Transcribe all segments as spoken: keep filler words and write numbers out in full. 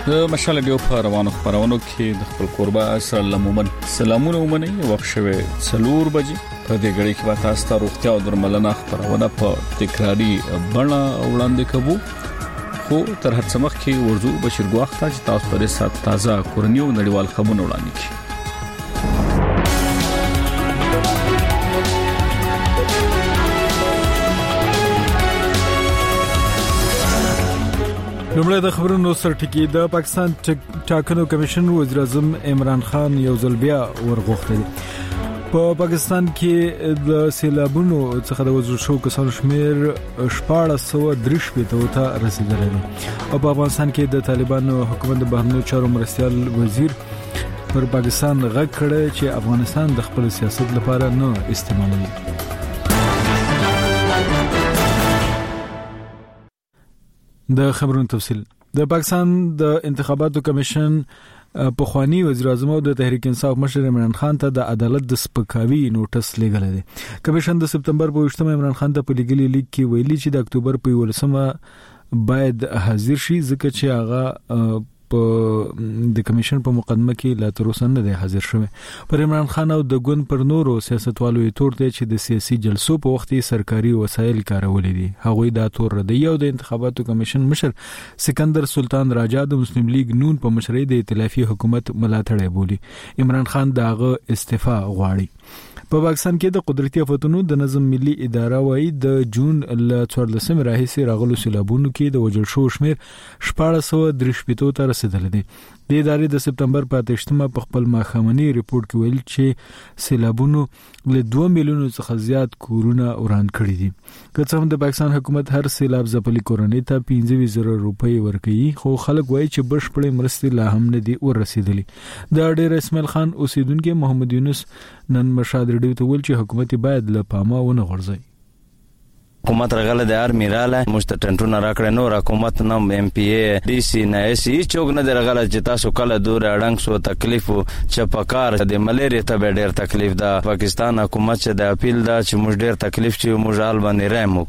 د مشال ډیو په روانو خبرونو کې د خپل قربا سلامون سلامونه ومني وخت شوه څلور بجې په دې غړي کې به تاسو ته روغتیا او درملنه خبرونه په تکراری بڼه وړاندې کوو خو تر هڅه مخکې ورزو بشیر ګواخته چې تاسو په دې سات تازه کورنیو نړیوال خبرونه وړاندې کړئ. لومړی د خبرونو سرټکی د پاکستان ټاکنو کمیشن وزیر اعظم عمران خان یو ځل بیا ورغوښتل. په پاکستان کې د سیلابونو څخه د وژل شو کسانو شمیر شپاړس سوه درې شپېته ته رسیدلی دی او په افغانستان کې د طالبانو حکومت د بهرنیو چارو مرستیال وزیر پر پاکستان غږ کړی چې افغانستان د خپل سیاست لپاره نه استعمالوي. د خبرونو تفصیل د پاکستان د انتخاباتو کمیشن پخوانی وزیر اعظم او د تحریک انصاف مشر عمران خان ته د عدالت د سپکاوي نوټس لېږلی دی. کمیشن د سپتمبر په ویشتمه عمران خان ته په لګلي لیک کې ویلي چې د اکتوبر په یولسمه باید حاضر شي ځکه چې هغه په د کمیشن په مقدمه کې لا تر اوسه نه دی حاضر شوی. پر عمران خان او د ګوند پر نورو سیاستوالو یې تور دی چې د سیاسي جلسو په وخت کې سرکاري وسایل کارولې دي. هغوی دا تور ردی او د انتخاباتو کمیشن مشر سکندر سلطان راجا د مسلم لیگ نون په مشرۍ د ائتلافي حکومت ملاتړی بولی. عمران خان داغه استعفا غواړي. په پاکستان کې د قدرتي آفتونو د نظم ملي اداره وايي د جون ل څوارلسمې راهیسې راغلو سیلابونو کې د وژل شو شمیر شپاړس سوه درې شپېته ته رسیدلی دی. د ادارې د سپتمبر په اتهشتمه په خپل ماښامني ریپورت کې ویل چې سیلابونو له دوه میلیونو څخه زیات کورونه وران کړي دي. که څه هم د پاکستان حکومت هر سیلاب ځپلي کورنۍ ته پنځه زره روپۍ ورکوي خو خلک وایي چې بشپړې مرستې لا هم نه دي ورسېدلي. د ډېر اسماعیل خان اوسیدونکو محمد یونس نن مشهد ریډیو ته ویل چې حکومت باید له پامه ونه غورځي. حکومت رغله د ارمی رااله مستټنټونه راکړه نو حکومت نام ایم پی ای ډي سي نه سی چوک نه درغله چې تاسو کله دور اډنګ سو تکلیف چې پکار د ملیریا ته ډېر تکلیف ده. پاکستان حکومت چې د اپیل دا چې موږ ډېر تکلیف چې موږ حال باندې رایم.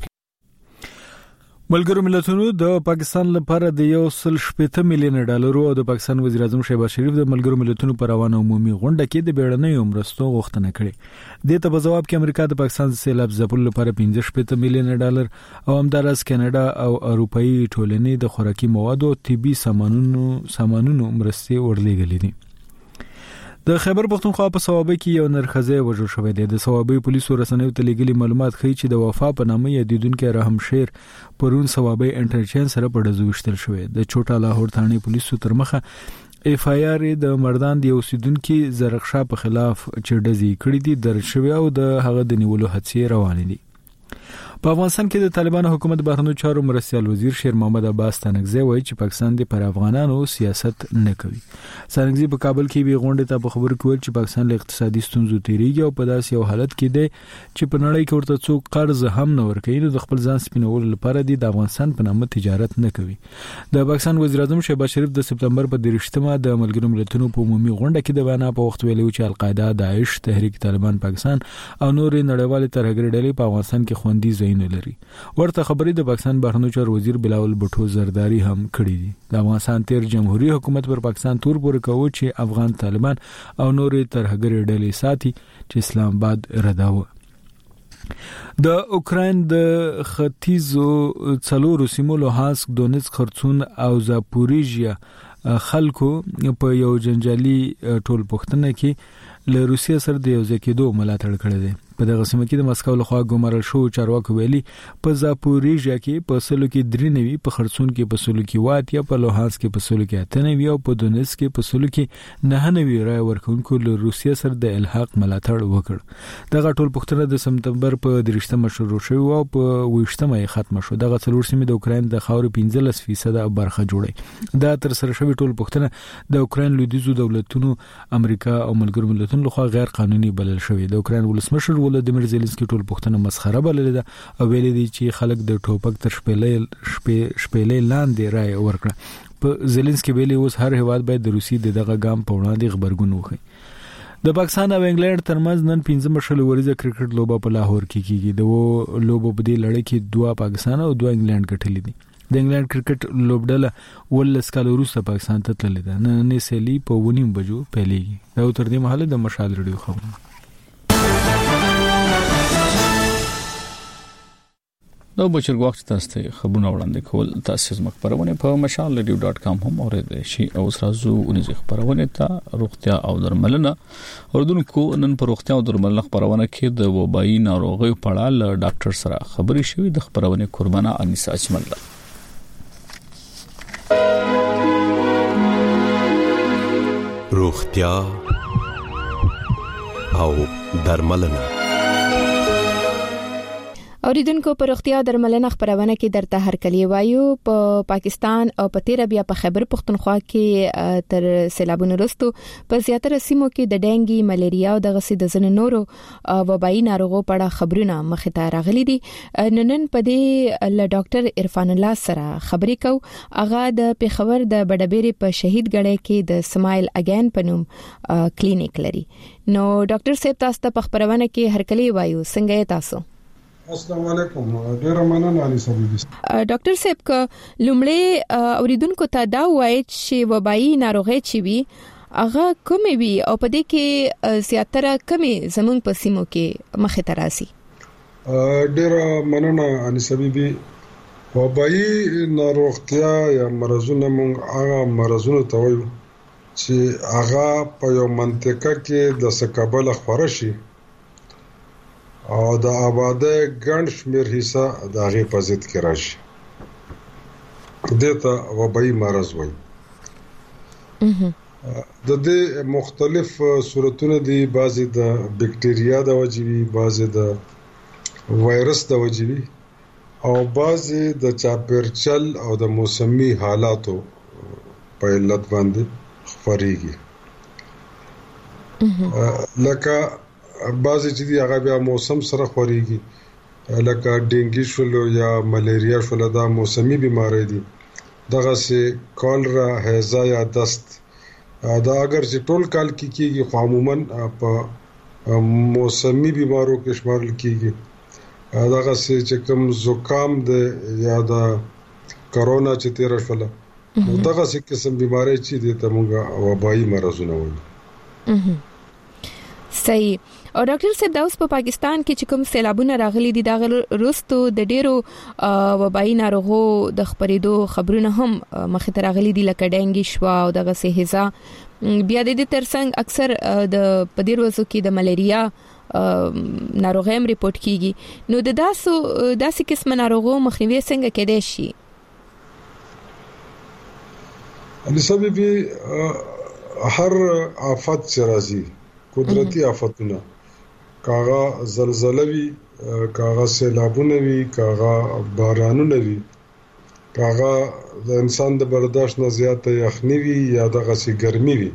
ملګرو ملتونو د پاکستان لپاره د یو سل شپېته میلیون ډالرو او د پاکستان وزیر اعظم شهباز شریف د ملګرو ملتونو پر روانه عمومي غونډه کې د بیړنیو مرستو غوښتنه کړې. د ته په جواب کې امریکا د پاکستان سیلاب ځپلو لپاره پنځه شپېته میلیون ډالر او همدارس کاناډا او اروپאי ټولنې د خوراکي موادو او طبي سامانونو سامانونو مرستې ورلېږلې دي. د خیبر پختونخوا په صوابۍ کې یو نرخزه وژل شوی دی. د صوابۍ پولیسو رسنیو ته لګلي معلومات ښیي چې د وفا په نامه یادیدونکو رحم شیر پرون صوابۍ انټرچینج سره په ډزو وشتل شوی. د چوټا لاهور ثانې پولیسو تر مخه اف آی آر د مردان د اوسیدونکو زرغشا په خلاف چې ډزې کړې دي درج شوی او د هغه د نیولو هڅې روانې دي. په افغانستان کې د طالبانو حکومت بهرنیو چارو مرستیال وزیر شیر محمد عباس تنگزی وایي چې پاکستان د پر افغانانو سیاست نه کوي. تنگزی په کابل کې به غونډه ته په خبرو کې ویل چې پاکستان له اقتصادي ستونزو تیریږي او په داسې یو حالت کې دی چې په نړۍ کې ورته څوک قرض هم نه ورکوي نو د خپل ځان سپینولو لپاره د افغانستان په نامه تجارت نه کوي. د پاکستان وزیر اعظم شهباز شریف د سپتمبر په دریشتمه د ملګرو ملتونو په عمومي غونډه کې د وینا په وخت ویلو چې القاعده، داعش، تحریک طالبان پاکستان او نور نړیوال ترهګر ډلې په افغانستان کې خوندي ځایونه لري. ورته خبرې د پاکستان بهرنیو چارو وزیر بلاول بټو زرداری هم کړې دي. د افغانستان تیر جمهوریت حکومت پر پاکستان تور پورې کوي چې افغان طالبان او نورې ترهګر ډلې ساتي چې اسلام آباد رداوه. د اوکراین د ختیځو څلورو سیمو لوهانسک، دونیتسک، خرسون او زاپوریژیا خلکو په یو جنجالي ټول پښتنه کې له روسیې سره د یو ځای کېدو ملاتړ کړی دی. په دغه سیمه کې د مسکو لخوا ګمارل شو چارواکو ویلي په زاپوریژیا کې په سلو کې درې نوي، په خرسون کې په سلو کې وات یا په لوهانسک کې په سلو کې اته نوي او په دونیتسک کې په سلو کې نه نوي رای ورکوونکو له روسیې سره د الحاق ملاتړ وکړ. دغه ټول پښتنه د سپتمبر په دریشتمه شروع شو او په ویشتمه یې ختم شو. دغه څلور سیمې د اوکراین د خاورې پنځلس فیصد برخه جوړي. دا تر سره شوی ټول پښتنه د اوکراین لویدیځو دولتونو امریکا او ملګرو ملتونو لخوا غیر قانوني بلل شوی. د اوکراین ولسمشر ولادیمیر زيلنسکي ټول پښتنه مسخره بللې ده او ویلي دي چې خلک د ټوپک تر شپېلې شپېلې لاندې رای ورکړه. په زيلنسکي ویلي اوس هر هیواد باید د روسي دغه ګام په وړاندې خبرګون وکړي. د پاکستان او انګلند ترمنځ نن پنځمه شل ورځې کرکټ لوبه په لاهور کې کیږي. د لوبو په دې لړۍ کې دوه پاکستان او دوه انګلند ګټلې دي. د انګلند کرکټ لوبډله ولس کال وروسته پاکستان ته تللې ده. نن سېلي په ونیم بجو پیلېږي. دا تر دې مهاله د مشال رادیو خبرونه. دا بچر وخت تاسو ته خبرونه وړاندې کول. تاسو زموږ خبرونه په مشال رادیو ډاٹ کام هم اورئ شي او سرازو ونیز خبرونه ته روغتیا او درملنه اوردونکو. نن په روغتیا او درملنه خبرونه کې د وبایي ناروغیو په اړه له ډاکټر سره خبرې شوې. د خبرونه قربانه انیسا اجمل ده. روغتیا او درملنه. اوریدونکو په روغتیا درملنه خبرونه کې درته هرکلی وایو. په پا پاکستان او په تیر بیا په خیبر پختونخوا کې تر سیلابونو وروسته په زیاتره سیمو کې د ډینګي ملیریا او د غسې د زن نورو وبایي ناروغو په اړه خبرونه مخې ته راغلي دي. نن په دې له ډاکټر عرفان الله سره خبرې کو. هغه د پیښور د بډبېری په شهید ګړې کې د سمایل اگین په نوم کلینیک لري. نو ډاکټر صاحب تاسو ته په خبرونه کې هرکلی وایو. څنګه تاسو؟ السلام علیکم. ډیر مننه علي صاحب. ډاکټر صاحب ک لومړی اوریدونکو ته دا وایي چې وبایي ناروغي چې وي هغه کومې وي او په دې کې زیاتره کومې زمونږ په سیمو کې مخې ته راځي؟ ډیر مننه علي صاحب. وبایي ناروغتیا یا مرزونه موږ هغه مرزونه ته وایو چې هغه په یو منطقه کې د سکابل خبره شي او د آباده ګڼ شمیر حصہ د هغه په ضد کې راشي. دته وبایي مرز وایي. د دې مختلف صورتونه دي. بعضي د بکټریا د وجوي، بعضي د وایرس د وجوي او بعضي د چاپیرچل او د موسمي حالاتو په علت باندې خبريږي. لکه بعضی چې دی هغه بیا موسم سره خوريږي، لکه ډینګي شولو یا ملیریا شولو، دا موسمي بیماری دي. دغه سه کالرا، هیزا یا دست دا اگر چې ټول کال کې کیږي خو عموما په موسمي بیمارو کې شمارل کیږي. دغه سه چې کوم زکام ده یا دا کرونا چې تیر شوله، دغه سه قسم بیماری چې دي ته موږ وبایي مرزونه وایو. صحیح. او ډاکټر صاحب دا اوس په پاکستان کې چې کوم سیلابونه راغلي دي دا وروسته د ډیرو وبایي ناروغو د خبرېدو خبرونه هم مخې ته راغلي دي، لکه ډینګي شوا او دغه سهزا. بیا د دې ترڅنګ اکثر د پدیر وسو کې د ملیریا ناروغي هم ریپورت کیږي. نو د داسو داسې قسم ناروغو مخنیوي څنګه کېدای شي؟ علي صاحب هر آفت چې راځي، قدرتی آفتونه، کاغه زلزلہ وی، کاغه سیلابونه وی، کاغه بارانونه وی، کاغه د انسان د برداشت نه زیاته یخنی وی یا دغه سي ګرمي وی،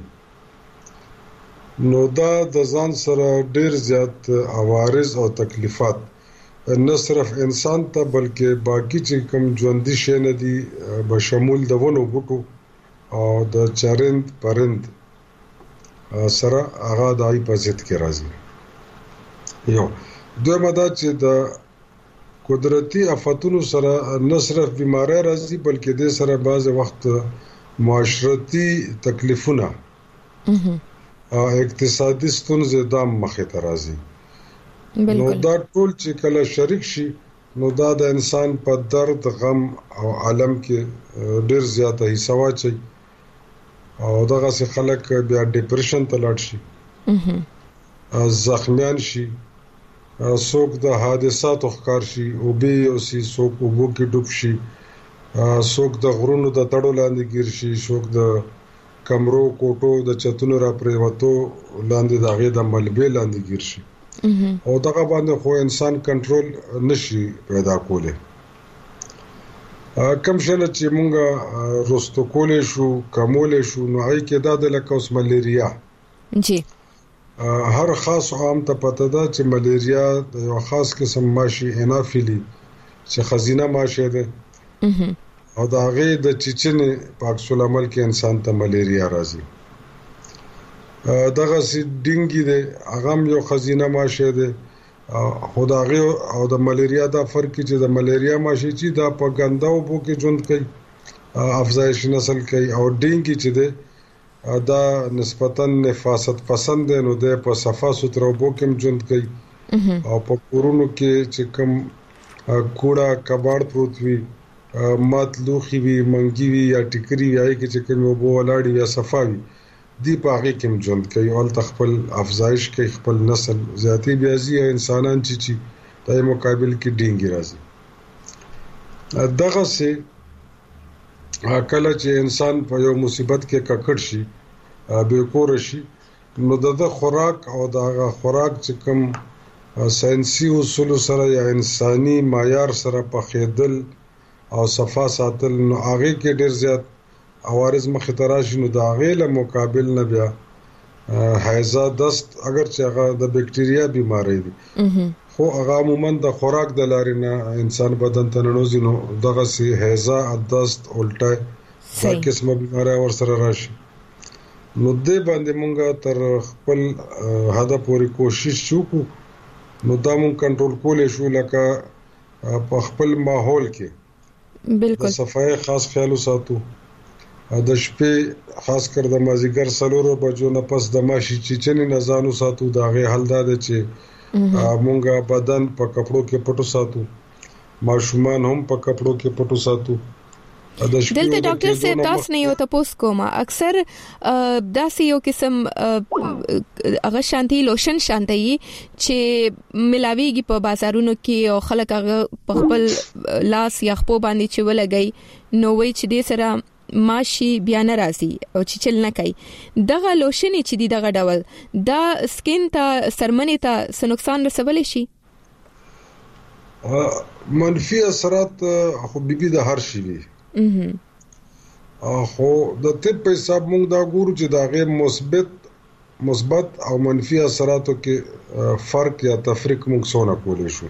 نو دا د ځان سره ډیر زیات عوارض او تکلیفات نه صرف انسان ته بلکې باقی چې کوم ژوندۍ شي نه دي به شمول د ونو بوټو او د چرند پرند سره هغه دای په ضد کې راځي. یو دویمه دا چې د قدرتی آفتونو سره نه صرف بیماری راځي بلکې د سره بعض وخت معاشرتي تکلیفونه او اقتصادي ستونزې د مخې ته راځي. نو دا ټول چې کله شریک شي نو دا د انسان په درد، غم او عالم کې ډیر زیاته حصہ واچي او دغه څخه خلک بیا ډیپریشن ته لاړ شي، زخمیان شي، څوک د حادثاتو ښکار شي، او به او سي څوک وبو کې ډوب شي، څوک د غرونو د تړو لاندې ګیر شي، څوک د کمرو کوټو د چتونو را پریوتو لاندې دغه د ملبې لاندې ګیر شي او دغه باندې خو انسان کنټرول نشي پیدا کوله. کم شنه چې مونږه رستو کولې شو کومولې شو نو هي کې دا د لکوس ملیریا جی هر خاص عام ته پته ده چې ملیریا د یو خاص قسم ماشي انافیلی چې خزینه ماشه ده او دا غي د چچنه پاک سلامل کې انسان ته ملیریا راځي. دغه سي ډینګي ده هغه یو خزینه ماشه ده خداغه او د ملیریا دا فرق چې د ملیریا ماشي چې دا په ګنداو بو کې ژوند کوي افزایش نسل کوي او ډینګي چې ده دا نسبتا نفاست پسند نو ده په صفا سترو بو کې ژوند کوي او په کورونو کې چې کوم کوړه کباړ پروت وي مات لوخي وي منګي وي یا ټیکري وي چې کوم بو ولاړی یا صفاوي دی په هغه کې ژوند کوي او خپل افزایش کوي خپل نسل ذاتی بیازي انسانان چې چې دای مقابل کې ډینګي راځي دغه سه کله چې انسان په یو مصیبت کې ککړ شي به کور شي نو دغه خوراک او دغه خوراک چې کوم ساينسي اصول سره یا انساني معیار سره په خېدل او صفا ساتل نو هغه کې ډیر زیات عوارض مخ تراشي نو دا غیله مقابل نه بیا هیزه دست اگر چې هغه د بکټیریا بیماری دي خو هغه عموما د خوراک د لارې نه انسان بدن ته ننوځي نو دغه سي هیزه دست الټه دا قسمه بیماری ور سره راشي نو دې باندې مونږه تر خپل هدف پورې کوشش وکړو نو دا مونږ کنټرول کولې شو لکه په خپل ماحول کې بالکل صفای خاص خیال وساتو د شپې خاص کر د مازیګر سلورو بجو نه پس د ماشي چچنې نه ځانو ساتو دا غي حل ده چې مونږه بدن په کپړو کې پټو ساتو ماشومان هم په کپړو کې پټو ساتو دلته ډاکټر صاحب تاسو نه یو تاسو کومه اکثر داسې یو قسم هغه شانتي لوشن شانتي چې ملاويږي په بازارونو کې او خلک هغه په خپل لاس یا خپل باندې چې ولګي نو وای چې دې سره ماشي بیا نه راځي او چې چل نه کوي دغه لوشن چې دی دغه ډول دا سکین ته سرمنې ته څه نقصان رسولی شي منفي اثرات خو بيبي د هر شي وي خو د طب په حساب موږ دا ګورو چې دا غیر مثبت مثبت او منفي اثراتو کې فرق یا تفریق موږ څونه کولای شو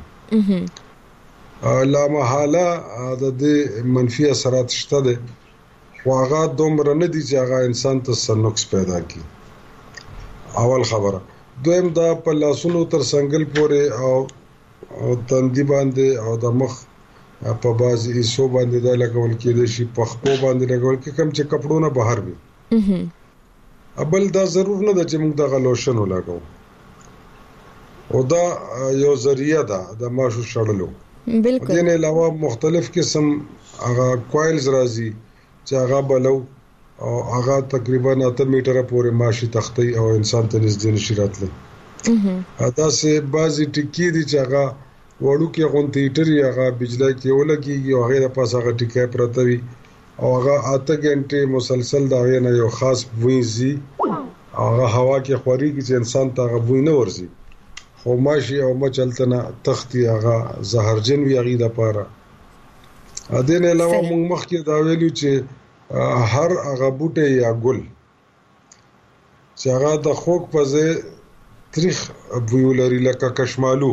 لا محاله د دې منفي اثرات شته ده واغه دومره نه دي چې هغه انسان ته سنوکس پیدا کی اول خبره دویم دا په لاسونو تر څنګل پورې او تندې باندې او د مخ په بازي ایسو باندې دا لګول کېږي شي په خپو باندې لګول کې کم چې کپړونه بهر وي ابل دا ضرور نه ده چې موږ د غلوشن ولاګو او دا یو ذریعہ ده د ماشو شړلو بالکل دې نه علاوه مختلف قسم هغه کوایلز راځي چې هغه بلو او هغه تقریبا اته میټره پورې ماشي تختی او انسان ته نږدې نشي راتلی اته سه بازي ټکی دي چې هغه وړو کې غونټي ټری هغه بجلی کې ولګي او هغه د پاسه هغه ټکی پرته وي او هغه اته غنټه مسلسل دا نه یو خاص وینځي هغه هوا کې خوري چې انسان ته هغه وینه ورزي خو ماشي او مچلتنه تختی هغه زهرجن وی هغه د پاره ا دې نه علاوه موږ مخکې دا ویلو چې هر هغه بوټي یا ګل چې هغه د خوک په ځای تاریخ بوی لري لکه کشمالو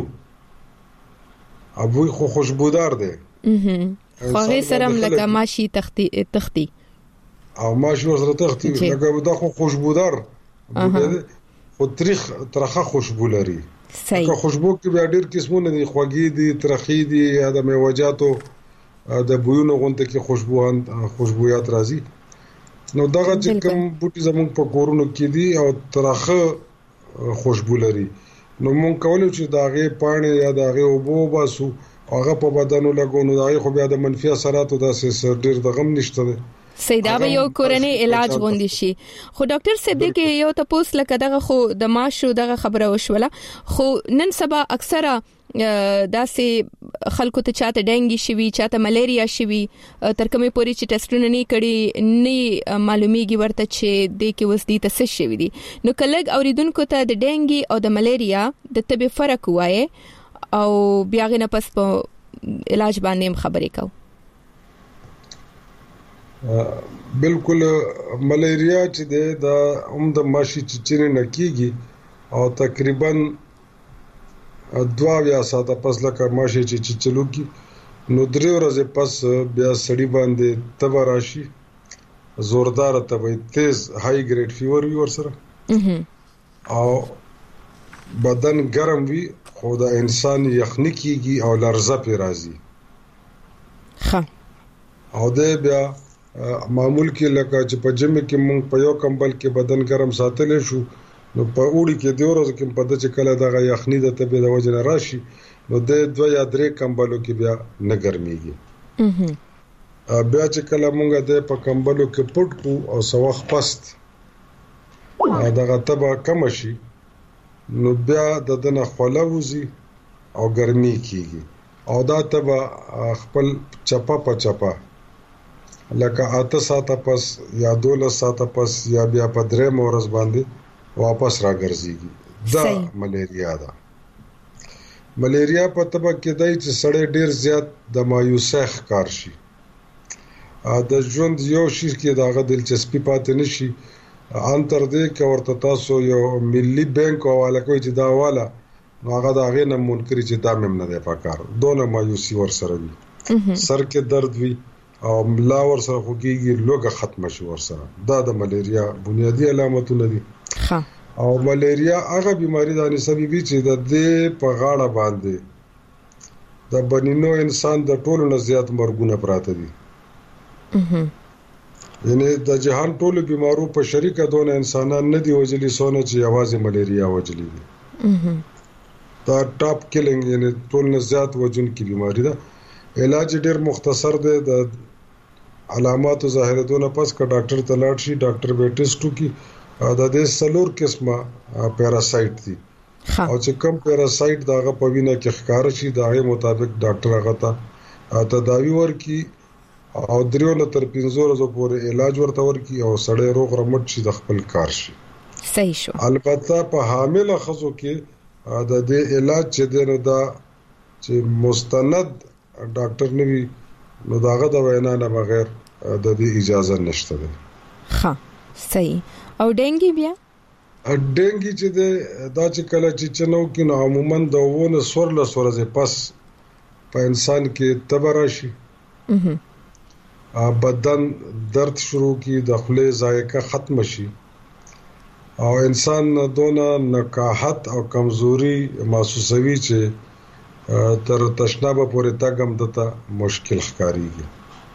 ابوی خو خوشبودار دی خو هغه سره لکه ماشي تختی تختی او ماشي سره تختی لکه دا خو خوشبودار خو تاریخ ترخه خوشبو لري صحیح خوشبو کې بیا ډېر قسمونه دي خوږی دي ترخی دي یا د میوجاتو د بویونو غونډه کې خوشبوان خوشبويات راځي نو دغه چې کوم بوټي زموږ په کورونو کې دي او ترخه خوشبو لري نو مونږ کولای چې داغه پانی یا داغه وبو باسو هغه په بدن لګو نو داغه خو بیا د منفي اثراتو داسې ډېر د غم نشته ده سیدا به یو کورنۍ علاج غوندي شي خو ډاکټر صاحب دې کې یو تاسو لکه دغه خو د ماشو دغه خبره وشوله خو نن سبا اکثره داسې خلکو ته چاته ډنګي شوی چاته ملیریا شوی تر کومه پوري چې ټیسټونه نه کړي نه معلومیږي ورته چې د کې وسدي تاسو شوی دي نو کلګ اوریدونکو ته د ډنګي او د ملیریا د طبي فرق وایي او بیا غنه پس په علاج باندې خبرې کو بالکل ملیریا چې د هم د ماشي چچنه نکیږي او تقریبا دوا بیا ساته پس لکه ماشي چې چلو کی نو درې ورځې پس بیا سړی باندې تبه راشي زوردار تبه تیز های ګریډ فیور وي ورسره او بدن ګرم وي خو د انسان یخني کیږي او لرزه پی راځي. ښه او د بیا معمول کې لکه چې په جمع کې مونږ په یو کمبل کې بدن ګرم ساتل شو نو په اوړي کې د ورځ کې په د چې کله دغه یخني د تبه د وجه راشي نو د دوه یا درې کمبلو کې بیا نه ګرميږي. بیا چې کله مونږ د په کمبلو کې پټ کو او سوخ پست دغه تبه کم شي نو بیا د دنه خوله وزي او ګرمي کیږي او دا تبه خپل چپا په چپا لکه اته ساعته پس یا دولس ساعته پس یا بیا په درې مورز باندې واپس راګرځيږي. دا ملیریا ده. ملیریا په تبه کې دای چې سړی ډیر زیات د مایوسه ښکار شي د ژوند یو شي کې داغه دلچسپي پاتې نشي ان تر دې کې ورته تاسو یو ملي بانک حواله کوي چې دا حواله نو هغه دا غي نه منکري چې دا مم نه دی پکار دونه مایوسي ور سره وي سر کې درد وي او ملا ور سره خوږي لوګه ختم شي ور سره. دا د ملیریا بنیادی علامتونه دي. ښه او ملیریا هغه بیماری ده نسبی وی چې د دې په غاړه باندې د بنینو انسان د ټولو نه زیات مرګونه پراته دي. یعنی د جهان ټولو بیمارو په شریکه دونه انسانان نه دی وجلی سونه چې आवाज ملیریا وجلی دي. دا ټاپ کیلینګ یعنی ټول نه زیات وجن کی بیماری ده. علاج ډیر مختصر دی. د علامات ظاهرتونه پس کا ډاکټر ته لاړ شي ډاکټر به ټیسټو کی دا د سلور قسمه پیراسایت دي او چې کوم پیراسایت داغه په وینه کې ښکار شي داغه مطابق ډاکټر هغه ته تداوی ورکي او دریو نه تر پنځه ورځې پورې علاج ورته ورکي او سړی روغ رمټ شي د خپل کار شي. صحیح شو. البته په حامل خزو کې د دې علاج چې دنه دا چې مستند ډاکټر نوي نو داغه د وینا نه بغیر د دې اجازه نشته ده. ها صحیح. او ډنګي بیا ډنګي چې دا چې کله چې چنو کې نو عموما د وونه سور له سورزه پس په انسان کې تبراشي بدن درد شروع کی د خله ذایقه ختم شي او انسان دونه نکاحت او کمزوري محسوسوي چې تر تشنابه پورې تاګم دته مشکل ښکاریږي.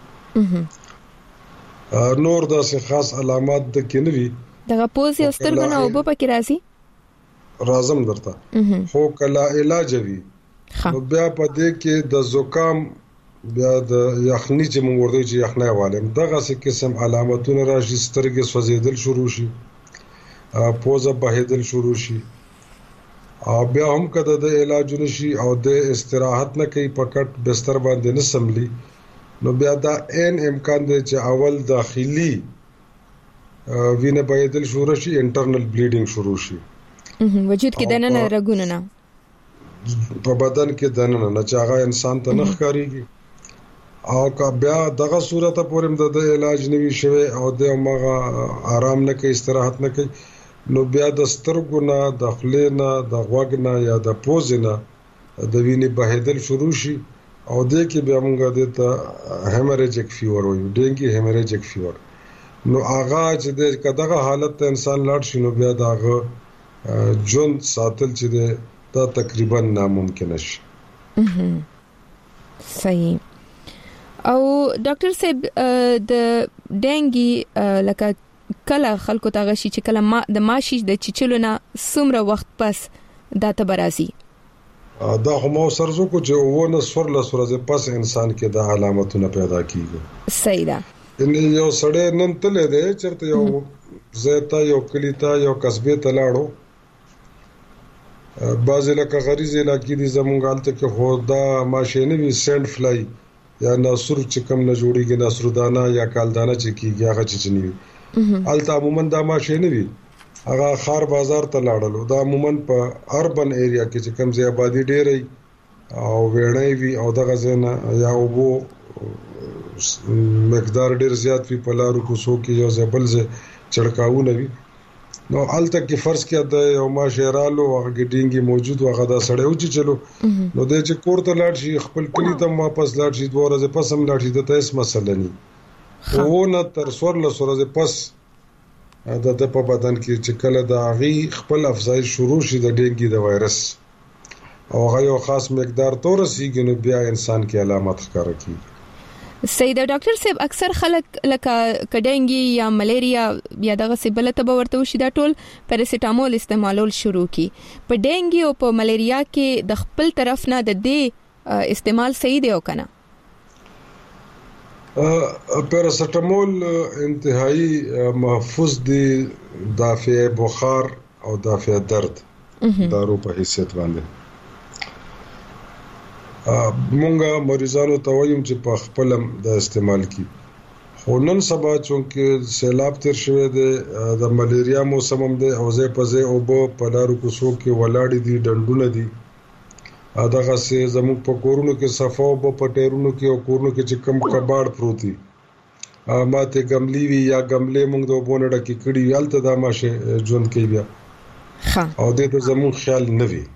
نور داسې خاص علامات د کینوي دغه پوز یو سترګونه او په کې راځي رازم درته خو کلا علاج وی نو بیا په دې کې د زکام بیا د یخني چې موږ ورته چې یخنۍ والم دغه څه قسم علامتونه راشي سترګې سوځیدل شروع شي پوزه بهیدل شروع شي او بیا هم کده د علاج نشي او د استراحت نه کوي پکټ بستر باندې نه سملي نو بیا دا ان امکان دی چې اول داخلي وینه بهیدل شروع شي انټرنل بلیډینګ شروع شي وجود کې دننه رګونه نه په بدن کې دننه نه چې هغه انسان ته نخ کاریږي او کا بیا دغه صورت پورې د علاج نوي شوی او د مغه آرام نه کوي استراحت نه کوي نو بیا د سترګو نه د خلې نه د غوږ نه یا د پوز نه د وینې بهیدل شروع شي او د کې بیا موږ د هیمریجیک فیور وایو ډینګي هیمریجیک فیور نو هغه چې دغه حالت ته انسان لاړ شي نو بیا دغه جون ساتل چې دا تقریبا ناممکن شي. صحیح. او ډاکټر صاحب د ډنګي لکه کله خلکو ته غشي چې کله ما د ماشي د چچلو نه څومره وخت پس دا ته برازي دا هم سرزو کو چې ونه سور له سورزه پس انسان کې د علامتونه پیدا کیږي. صحیح ده. ان یو سړی نن تلې ده چرته یو زیتا یو کلیتا یو قصبه تلاړو بعضی لکه غریزه لکه دي زمونږالته کې هودا ماشینه وی سند فلای یا ناسور چې کم نه جوړیږي ناسور دانا یا کالدانا چې کیږي هغه چې چني الته عموما دا ماشینه وی هغه خار بازار ته لاړلو دا عموما په اربن ایریا کې چې کم زی آبادی ډېرې او وړنۍ وی او دغه زنه یا وګو مقدار ډېر زیات وی په لارو کوڅو کې یو ځبل ز چړکاونه وی نو الته کې فرض کې د یو ماشیرالو هغه ډینګي موجود هغه دا سړی او چې چلو نو د چې کوړه لاړ شي خپل کلی ته واپس لاړ شي دوه ورځې پس هم لاړ شي د تاسو مسله نه وو نه تر څور له سورځه پس د په بدن کې چې کله د اغي خپل افزایش شروع شي د ډینګي د وایرس او هغه یو خاص مقدار تورسیږي نو بیا انسان کې علامات ښکاره کیږي. سیده ډاکټر صاحب اکثر خلک لکه کډنګي یا ملیریا یا دغه سیبله ته ورته وشي دا ټول پیراسټامول استعمالول شروع کی. په ډنګي او په ملیریا کې د خپل طرف نه د دې استعمال صحیح دی او کنه؟ پیراسټامول انتهایی محفوظ دی دافع بخار او دافع درد دارو په حیثیت باندې. مونږه مریضانو ته وایم چې په خپل د استعمال کی. خو نن سبا چونکه سیلاب تر شوه دی د ملیریا موسم هم دی او زه په زه او په لارو کوڅو کې ولاړ دي ډنډونه دي دغه سه زموږ په کورونو کې صفاو په ټیرونو کې او کورونو کې چې کم کباړ پروتي ماته غملی وی یا غملې موږ د وبونه ډکی کړي یالته د ماشه ژوند کې بیا او دې ته زموږ خیال نه وي.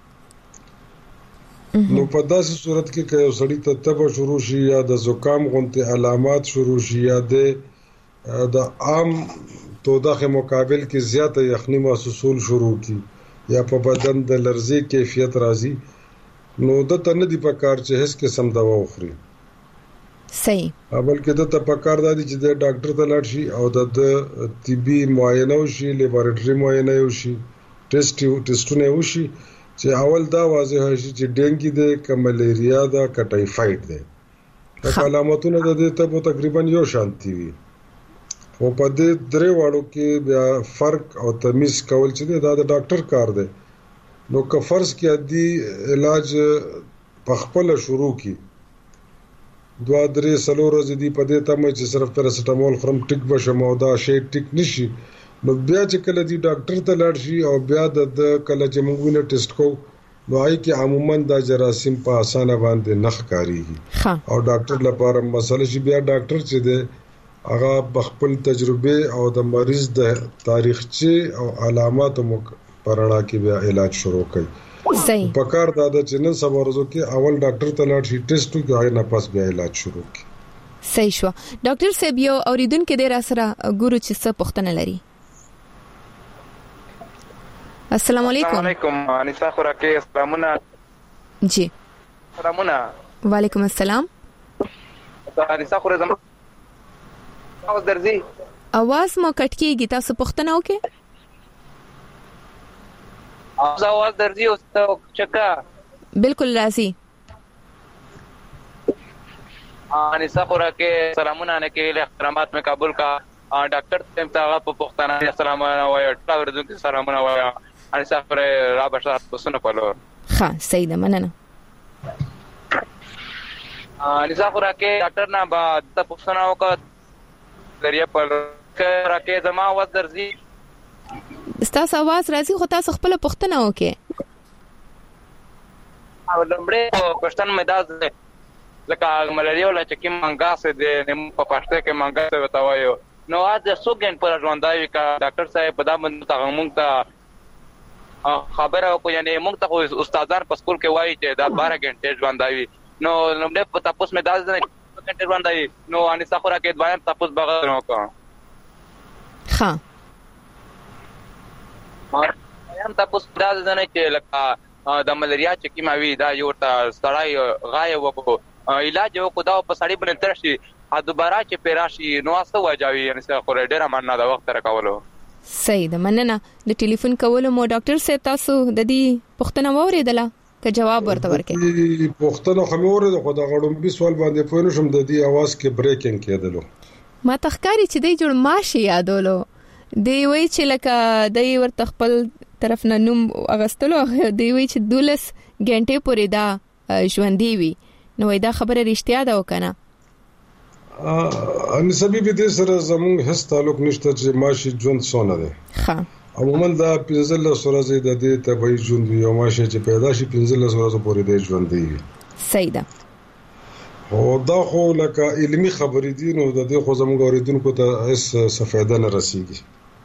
نو په داسې صورت کې که یو سړی ته تبه شروع شي یا د زکام غونته علامات شروع شي یا د د عام تودخه مقابل کې زیاته یخنی محسوسول شروع کی یا په بدن د لرزې کیفیت راځي نو د تنه دی په کار چې هیڅ قسم دوا وخوري. صحیح. بلکې د ته په کار دادی چې د ډاکټر ته لاړ شي او د طبي معاینه وشي لیبارټري معاینه وشي ټیسټ ټیسټونه وشي چې اول دا واضح شي چې ډینګي د کملیریا دا کټایفاید دی. په علامتونو د دې ته تقریبا یو شانتي وي خو په دې درې واړو کې بیا فرق او تمیز کول چې دا د ډاکټر کار دی. نو که فرض کې عادي علاج په خپل شروع کی دوا درې سلو ورځې دی په دې ته چې صرف پیراسټامول خرم ټیک بشم او دا شی ټیک نشي نو بیا چې کله دی ډاکټر ته لاړ شي او بیا د کله چې موږ نه ټیسټ کوو نو آی کې عموما دا جراثیم په اسانه باندې نخ کاریږي او ډاکټر لپاره مسله شي بیا ډاکټر چې دی هغه خپل تجربه او د مریض د تاریخچه او علامات پرانا کې بیا علاج شروع کړي. صحیح. په کار دا د چنن سبا ورځو کې اول ډاکټر ته لاړ شي ټیسټ کوي نه پس بیا علاج شروع کړي. صحیح شو. ډاکټر صاحب یو اوریدونکو ډیر سره ګورو چې څه پوښتنه لري. السلام علیکم. السلام علیکم انیسا خوراکي سلامونه. جی سلامونه. وعلیکم السلام. انیسا خوراکي زما اواز درځي؟ اواز مو کټ کیږي تاسو پوښتنه وکړئ. आवाज दर्जी उसका चक्का बिल्कुल राजी. अनिसा खुरा के सलामुन आने के लिए एहतरामात में काबुल का डॉक्टर तमतागा पुख्ताना सलाम वाया ट्रावर्जन के सलामुन वाया अनिसा खुरा राबशात सुन पलो. हां सही ده مننه. अनिसा खुरा के डॉक्टर ना बाद पुख्तानाओं का जरिए पर खुरा के जमा आवाज दर्जी ستاسو आवाज راځي خو تاسو خپل پوښتنه وکړئ. او لمړی کوشتن مداز لکه ملاریا ولا چې کوم منګاس دې نیم په پښتو کې منګاس وتاوایو نو اځ سوګن پر ژوندای کا ډاکټر صاحب په دامن ته موږ ته خبره کو یعنی موږ ته استادان په سکول کې وایي چې دا بارہ غنټه ژوندای نو لمړی په تاسو مداز نه غنټه ژوندای نو انیسا خورا کې دویم تاسو بغیر نو کا. ها هم تاسو دا ځنه چې لکه د ملاریا چې کیماوي دا یو ته سړی غایب وکړو علاج وکړو دا په سړی باندې ترشي ا دوباره چې پیراشي نو اسه واجوي یعنی څه خو ډیره مننه دا وخت راکولو. صحیح ده مننه. د ټلیفون کولو مو ډاکټر صاحب تاسو د دې پوښتنه ووریدله که جواب ورته ورکړئ؟ پوښتنه خو مې ورته خو دا غړم به سوال باندې پوه نشم د دې आवाज کې بریکینګ کېدلو ما تخکاری چې دی جوړ ماشي یادولو دی وی چې لکه دی ورته خپل طرف نه نوم اغستلو دی وی چې دولس غنټه پورې دا ژوندۍ وي نو دا خبره رښتیا ده وکنه؟ ان سبي به دې سره زموږ هیڅ تعلق نشته چې ماشي ژوند سونه ده. ها عموما دا پنځله سورزه د دې ته وای ژوند یو ماشي چې پیدا شي پنځله سورزه پورې د ژوند دی. صحیح ده. او دا خو لکه علمي خبرې دي نو د دې خو زموږ اوریدونکو ته هیڅ سفیده نه رسیږي.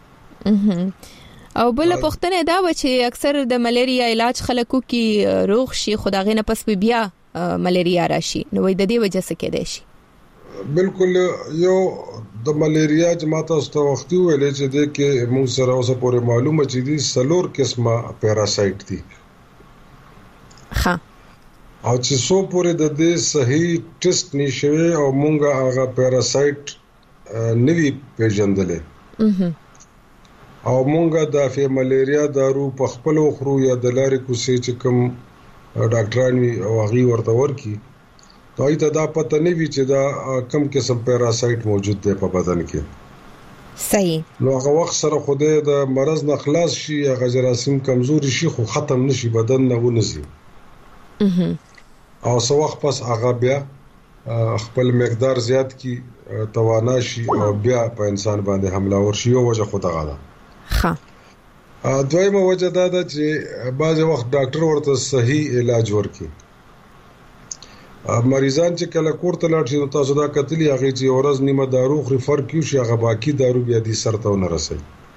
او بل پوښتنه دا و چې اکثر د ملیریا علاج خلکو کې روغ شي خدای نه پس بیا ملیریا راشي نو د دې وجه څه کېدای شي؟ بالکل یو د ملیریا جماعت واستو وختي ویلې چې د کې موږ سره اوسه پورې معلومه چې دي سلور قسمه پیراسایت دي ها او چې سو پورې د دې صحیح ټیسټ نشوي او مونږه هغه پیراسایت نوی پیژندلې او مونږه د فی ملیریا دارو په خپل خرو یا د لارې کوسي چې کوم ډاکټران وی او هغه ورته ورکی نو ایته دا پته نه وی چې دا کم قسم پیراسایت موجود دی په بدن کې صحیح نو هغه وخت سره خوده د مرض نه خلاص شي هغه جراثیم کمزوري شي خو ختم نشي بدن نه ونزي او څو وخت پس هغه بیا خپل مقدار زیات کی توانا شي او بیا په انسان باندې حمله ورشي او وجه خود غاله ها دویمه وجه دا ده چې بعض وخت ډاکټر ورته صحیح علاج ورکي مریضان چې کله کوړه لاړ شي نو تاسو دا کتلی هغه چې ورځ نیمه دارو خوري فرق کیو شي هغه باقی دارو بیا دي سرته نه رسي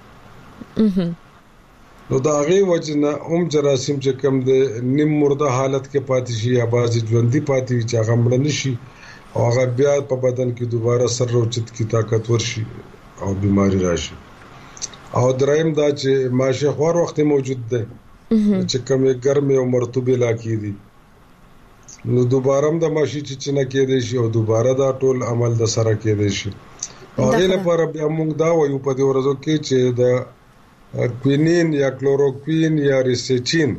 نو دا هغه وجنه اوم جراثیم چې کم د نیم مرده حالت کې پاتې شي یا بازي ژوندۍ پاتې چې هغه مړ نشي او هغه بیا په بدن کې دوباره سر روچت کی طاقت ورشي او بیماری راشي او دریم دا چې ماشه خور وخت موجود ده چې کومه ګرمه او مرطوبه علاقې دي نو دوباره هم د ماشي چې چنه کې دي شي او دوباره دا ټول عمل د سره کې دي شي او غیر لپاره بیا موږ دا وایو په دې ورځو کې چې د کوینین یا کلوروکوین یا ریسیچین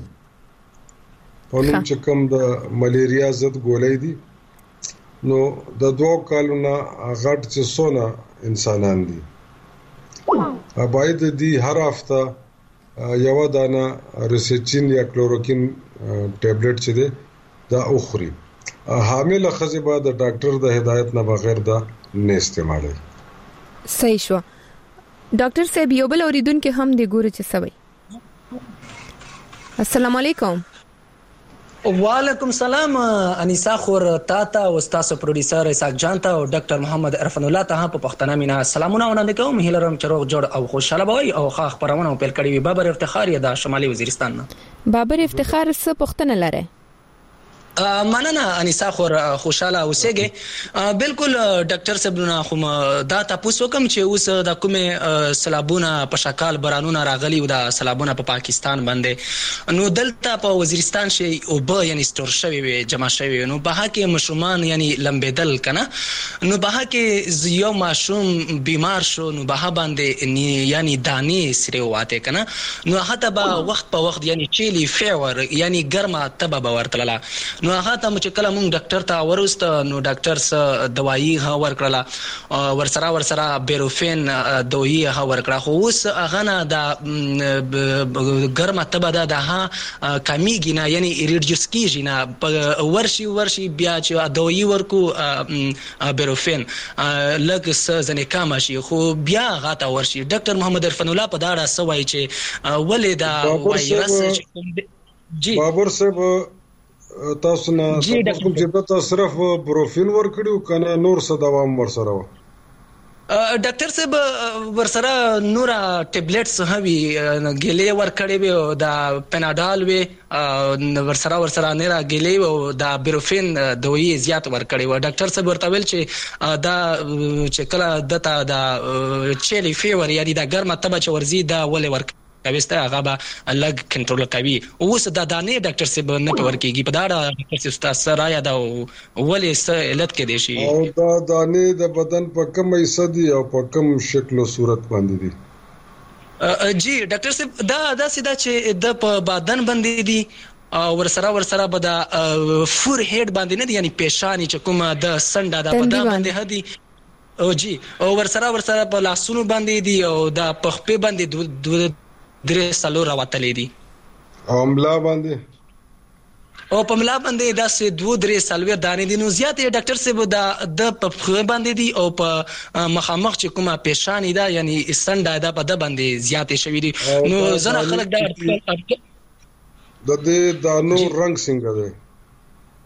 په نوم چې کوم د ملیریا ضد ګولۍ دي نو د دوه کالونو غټ چې سونه انسانان دي باید دي هر هفته یو دانه ریسیچین یا کلوروکین ټابلیټ چې دي دا اخري حامل خزه به د ډاکټر د هدایت نه بغیر دا نه استعمالي صحیح شو ډاکټر صاحب یو بل اوریدونکو هم دی ګوره چې سوي السلام علیکم وعلیکم السلام انیسا خور تاتا او استاد پروډوسر اسحاق جان ته او ډاکټر محمد عرفان الله ته په پښتنه مینا سلامونه وړاندې کوم هیلرم چروغ جوړ او خوشاله بوي او خاص خبرونه په کړي وي بابر افتخار یا د شمالي وزیرستان نه بابر افتخار څه پښتنه لره مننه انیسا خور خوشاله اوسېږي بالکل ډاکټر صاحبونه خو دا تاسو کوم چې اوس د کومه سلابونه په شکل برانونه راغلي او د سلابونه په پاکستان باندې نو دلته په وزیرستان شي او به یعنی ستور شوی وي جمع شوی نو به کې مشرومان یعنی لمبېدل کنه نو به کې یو ماشوم بیمار شو نو به باندې یعنی دانی سره واته کنه نو حتی به وخت په وخت یعنی چيلي فیور یعنی ګرمه تبه باورتله نو هغه ته چې کله مونږ ډاکټر ته ورست نو ډاکټر س دوايي ها ورکړه ورسره ورسره بیروفین دوايي ها ورکړه خو اوس هغه نه د ګرمه تبه ده ها کمیږي نه یعنی ریډجس کیږي نه ورشي ورشي بیا چې دوايي ورکو بیروفین لکه ځنې کم شي خو بیا هغه ته ورشي ډاکټر محمد عرفان الله په داړه سوای چې ولې دا وایرس جی بابر صاحب تاسو نه تاسو چې تاسو صرف بروفین ورکړیو کنه نور څه دوام ورسره ډاکټر صاحب ورسره نور ټابلیټس هوي ګلې ورکړې وي دا پناډال وي ورسره ورسره نه را ګلې او دا بروفین دوی زیات ورکړې و ډاکټر صاحب ورته ویل چې دا چې کله دته دا چيلي فیور یعنی دا ګرمه تبه چې ورزي دا ولې ورک کويسته هغه به لګ کنټرول کوي اوس دا دانه ډاکټر صاحب نه پور کیږي په دا ډاکټر صاحب استاد سره یا دا ولې څه علت کې دي شي او دا دانه د بدن په کوم حصہ دي او په کوم شکل او صورت باندې دي جی ډاکټر صاحب دا دا سیدا چې د په بدن باندې دي ورسره ورسره به دا فور هډ باندې نه دي یعنی پیشانی چې کوم د سنډا د بدن باندې هدي او جی او ورسره ورسره په لاسونو باندې دي او دا په خپې باندې درې سالو راوتلې دي املا باندې او په ملا باندې دا سه دوه درې سالوي دانې دي نو زیاتې ډاکټر صاحب دا د په خو باندې دي او په مخامخ چې کومه پیشانی دا یعنی سنډا دا په د باندې زیاتې شوې دي نو زنه خلک دا د دې دانو رنگ څنګه دی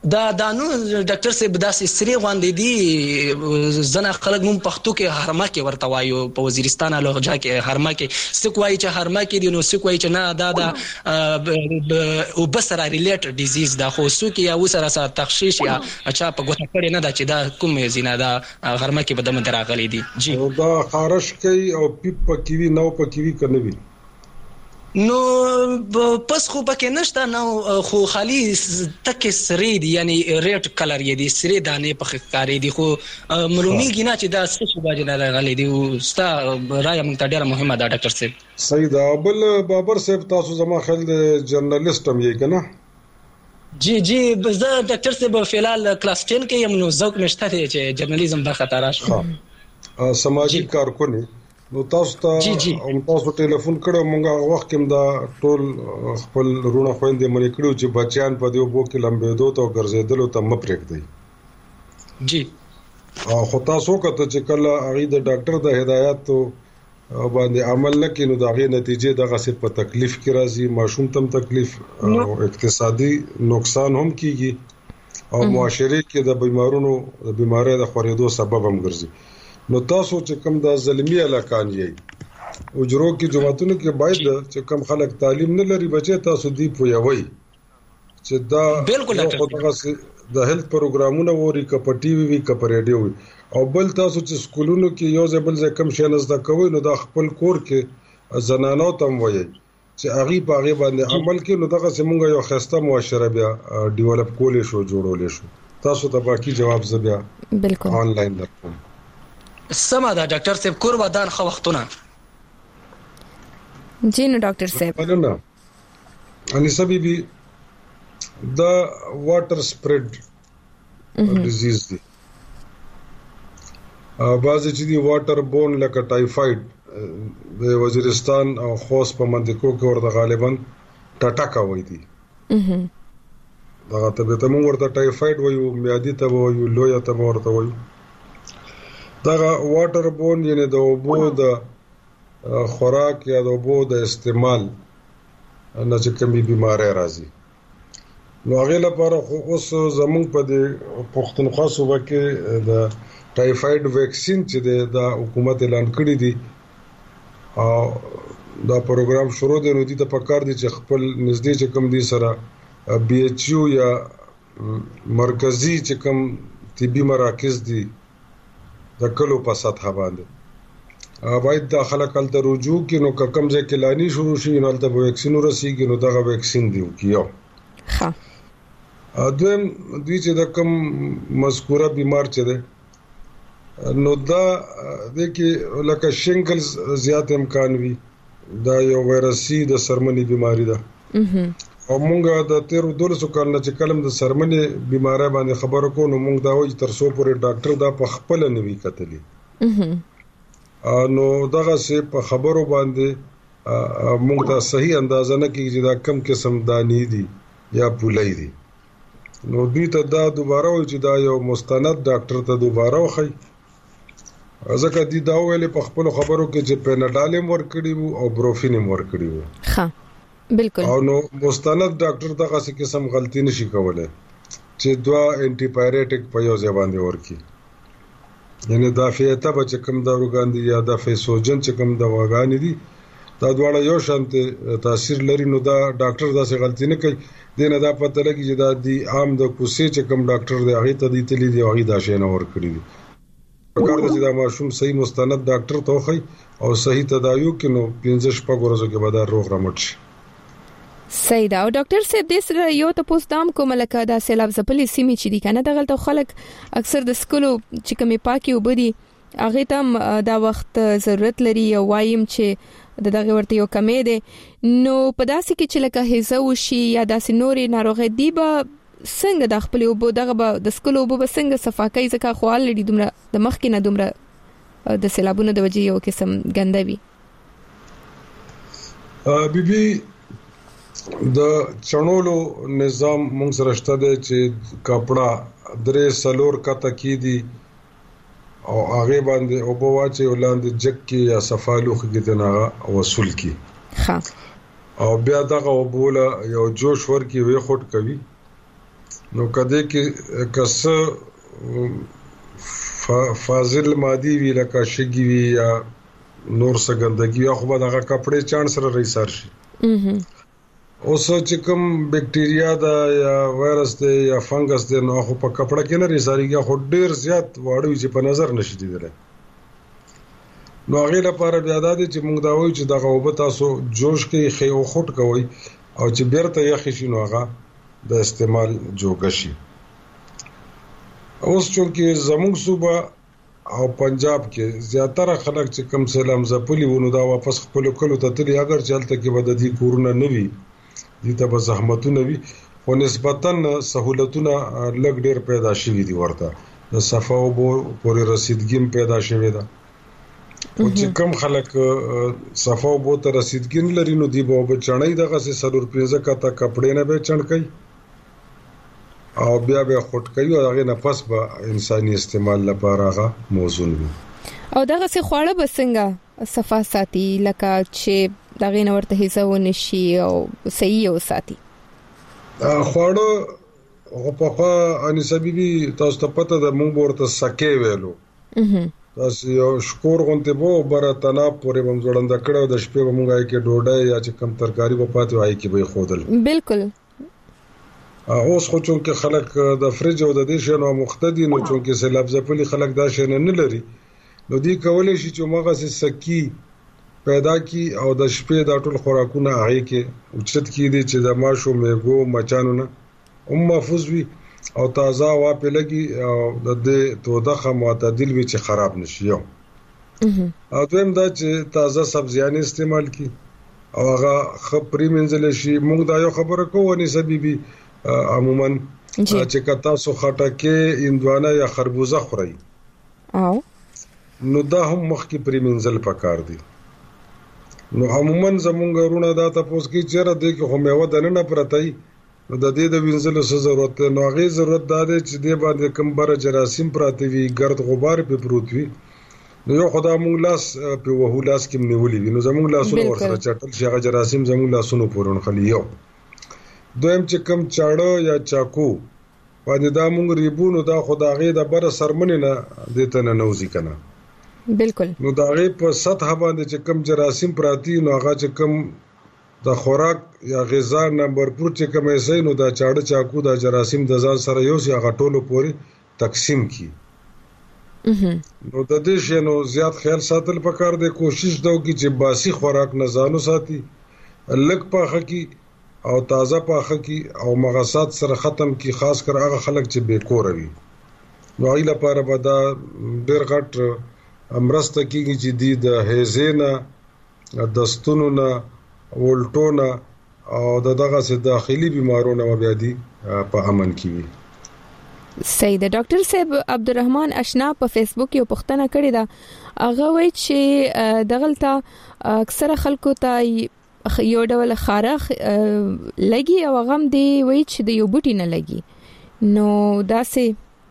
دا دانو ډاکټر صاحب داسې سری غوندې دي زنه خلک مون پښتو کې هرما کې ورته وایو په وزیرستان له جا کې هرما کې سکوای چې هرما کې دي نو سکوای چې نه دا دا او بسره ریلیټ ډیزیز دا خو سو کې یا وسره سره تخشیش یا اچھا په ګوته کړي نه دا چې دا کوم زینا دا هرما کې بدمه دراغلي دي جی دا خارش کوي او پیپ پکې وی نو پکې وی کنه وی نو پس خو پکې نشته نو خو خالی تک سری دي یعنی ریډ کلر یې دي سری دانې په ښکارې دي خو معلومیږي نه چې دا څه شی باندې نه راغلي دي او ستا رائے موږ ته ډیره مهمه ده ډاکټر صاحب صحیح ده بل بابر صاحب تاسو زما خیال د جرنالست هم یې کنه جی جی زه ډاکټر صاحب فلحال کلاس ټین کې یم نو ذوق نشته چې جرنالیزم برخه ته راشم سماجی کارکونی نو تاسو ته هم تاسو ټلیفون کړو مونږه وخت کې دا ټول خپل رونه خويندې مې کړو چې بچیان په دیو بو کې لمبېدو ته ګرځېدلو ته مپریک دی جی خو تاسو کته چې کله اغه د ډاکټر د هدایت باندې عمل نکړي نو دا غي نتیجې دغه څه په تکلیف کې راځي ماشوم تم تکلیف او اقتصادي نقصان هم کیږي او معاشره کې د بیمارونو د بیماری د خورېدو سبب هم ګرځي نو تاسو چې کوم د ظلمي علاقان یې اجرو کې جماعتونو کې باید چې کوم خلک تعلیم نه لري بچي تاسو دی پویوي چې دا بالکل د هیلث پروګرامونه ووري کپټي وي کپ ریډیو او بل تاسو چې سکولونو کې یو ځبل ځکه کم شي نزد کوي نو د خپل کور کې زنانو تم وایي چې اغي په هغه باندې عمل کې نو دغه سیمونګه یو خسته معاشره بیا ډیولپ کولې شو جوړولې شو تاسو ته باقي جواب زبیا بالکل آنلاین درکوم سمه ده ډاکټر صاحب کور ودان خو وختونه جی نو ډاکټر صاحب نه اني سبي بي دا واټر سپریډ ډیزیز دی بعضی چې دی واټر بون لکه ټایفاید د وزیرستان او خوست په منطقو کې ورته غالبا ټټاکا وای دي دا ته به تم ورته ټایفاید وایو میادي ته وایو لویا ته ورته وایو دا واټر بون یعنی د اوبو د خوراک یا د اوبو د استعمال نه چې کومي بيماري راځي نو هغه لپاره خو اوس زمونږ په د پښتونخوا صوبه کې د ټایفاید ویکسین چې د حکومت اعلان کړی دی او دا پروګرام شروع دی نو دي ته پکار دي چې خپل نږدې چې کوم دي سره بي ایچ یو یا مرکزی چې کوم طبي مراکز دي د کلو په سطح باندې باید د خلک ته رجوع کې نو کم ځای کې لانی شروع شي نو د ویکسین ورسیږي نو دغه ویکسین دیو کیو ها دویم دوی چې د کم مذکوره بیمار چي ده نو دا د کې لکه شینګلز زیات امکان وي دا یو وایرسي د سرمنی بیماری ده او مونږه د تیر دولسو کال نه چې کلم د سرمنې بیماری باندې خبرو کو نو مونږ دا وایي تر څو پورې ډاکټر دا په خپل نوي کتلې نو دغه سه په خبرو باندې مونږ ته صحیح اندازه نه کیږي دا کم قسم دانی دي یا پولای دي نو دوی ته دا دوباره وایي چې دا یو مستند ډاکټر ته دوباره وخی ځکه دي دا ویلې په خپل خبرو کې چې پیناډالم ورکړي وو او بروفینم ورکړي وو ها بالکل او نو مستند ډاکټر دغه څه قسم غلطي نشي کولای چې دوا انټي پایریټک په یو ځای باندې ورکی یعنی دا فیته به چې کوم داروګان دي یا د فیسوجن چې کوم دواګان دي دا دواړه یو شانت تاثیر لري نو دا ډاکټر دا څه غلطي نه کوي دینه دا پته لګي چې دا دی عام د کوسي چې کوم ډاکټر دی هغه ته دي تللی دی هغه دا شی نه ور کړی دي پکار دي چې دا ماشوم صحیح مستند ډاکټر ته وخی او صحیح تداوی کینو پنځه شپږ ورځې کې به دا روغ رامټ شي صحیح دا او ډاکټر صاحب د سره یو ته پوسټام کوم لکه دا سیلاب زپلې سیمې چې دي کنه دغه ته خلک اکثر د سکولو چې کومې پاکي وبدي هغه تم دا وخت ضرورت لري او وایم چې دغه ورته یو کمې ده نو په داسې کې چې لکه هیزه وشي یا داسې نورې ناروغي دی به څنګه د خپل وبو دغه د سکولو وبو څنګه صفاکۍ ځکه خو الډي دومره د مخ کې نه دومره د سیلابونو د وجې یو قسم ګندوي بي بي د چڼولو نظام موږ سره شته دی چې کپڑا درې سلور کته کې دي او هغه باندې او په واچي ولاندې جک کې یا صفالوخ کې تنه وصول کی ها او بیا دغه وبوله یو جوش ور کې وی خټ کوي نو کده کې کس فاضل مادي وی لکه شګي وی یا نور څه ګندګي یا خو به دغه کپڑے چاڼ سره رئیسار شي اوس چې کوم بکټیریا دا یا وایرس دی یا فنګس دی نو خو په کپڑا کې نه رئیساريږي خو ډیر زیات واړوي چې په نظر نشي دیدل نو هغه لپاره بیا دا دي چې موږ دا وایو چې دغه وب تاسو جوش کې خې او خټ کوي او چې بیرته یې خشي نو هغه د استعمال جوګ شي اوس چې زموږ صوبه او پنجاب کې زیاتره خلک چې کم سلام زپلی ونه دا واپس خپل کلو ته تلي اگر چلته کې بددي کورونه نوي دي ته به زحمتونه وي خو نسبتاً سہولتونه لږ ډیر پیدا شوي دي ورته د صفاو بو پورې رسیدګیم پیدا شوي ده او چې کم خلک صفاو بو ته رسیدګین لري نو دی به چړای دغه سه سلور پیزه کته کپڑے نه به چڼکای او بیا به خټ کوي او هغه نه پس به انساني استعمال لپاره هغه موزون وي او دغه څه خواړه بسنګه صفا ساتي لکه چې دغه نه ورته هیڅ ونشي او صحیح او ساتي خواړه او په خوا اني سبيبي تاسو ته پته ده موږ ورته سکه ویلو تاسو یو شکور غونته بو برتنا پورې بم جوړنده کړو د شپې بمږه کې ډوډۍ یا چې کم ترکاری په پاتې وای کې به خودل بالکل اوس خو چې خلک د فریج او د دې شنو مختدي نو چې سلاب زپلي خلک دا شنه نه لري نو دی کولای شي چې مغه سکی پیدا کی او د شپې د ټول خوراکونه هغه کې اوچت کی دي چې د ماشو میګو مچانو نه هم محفوظ وي او تازه وا په لګي او د دې تودخه معتدل وي چې خراب نشي یو او دویم دا چې تازه سبزیانه استعمال کی او هغه خپري منځل شي موږ دا یو خبره کوو ني سبيبي عموما چې کتا سو خټکه اندوانه یا خربوزه خوري او نو دا هم مخکې پرې منځل پکار دي نو عموما زمونږ ورونه دا تاسو کې چیرې د کې هم یو د نه پرتای نو د دې د وینځلو څه ضرورت نو هغه ضرورت دا دی چې د باندې کم بر جراثیم پراته وي ګرد غبار په پروت وي نو یو خدای مونږ لاس په وهو لاس کې نیولې نو زمونږ لاسونه ورسره چټل شي هغه جراثیم زمونږ لاسونو پورون خلی یو دویم چې کم چاړو یا چاکو باندې دا مونږ ریبونو دا خدای د بر سرمنه نه دته نه نوځي کنه بالکل نو دا غي په سطح باندې چې کم جراثیم پراتی نو هغه چې کم د خوراک یا غذا نمبر پر چې کم ایسه نو دا چاړه چاکو دا جراثیم د ځان سره یو سی هغه ټولو پوري تقسیم کی نو د دې شنو زیات خیال ساتل پکار دی کوشش دو کی چې باسی خوراک نه ځانو ساتي لک پاخه کی او تازه پاخه کی او مغصات سره ختم کی خاص کر هغه خلک چې بیکور وي نو ای لپاره به دا ډیر غټ امرسته کیږي چې دی د هیزینا د ستونونه ولټونه او دغه سه داخلي بیمارونه بیا دي په امن کې وي سید ډاکټر صاحب عبدالرحمن اشنا په فیسبوک یو پښتنه کړی دا هغه وایي چې دغلطه اکثره خلکو ته یو ډول خارخ لګي او غم دی وایي چې د یو بوټي نه لګي نو دا سه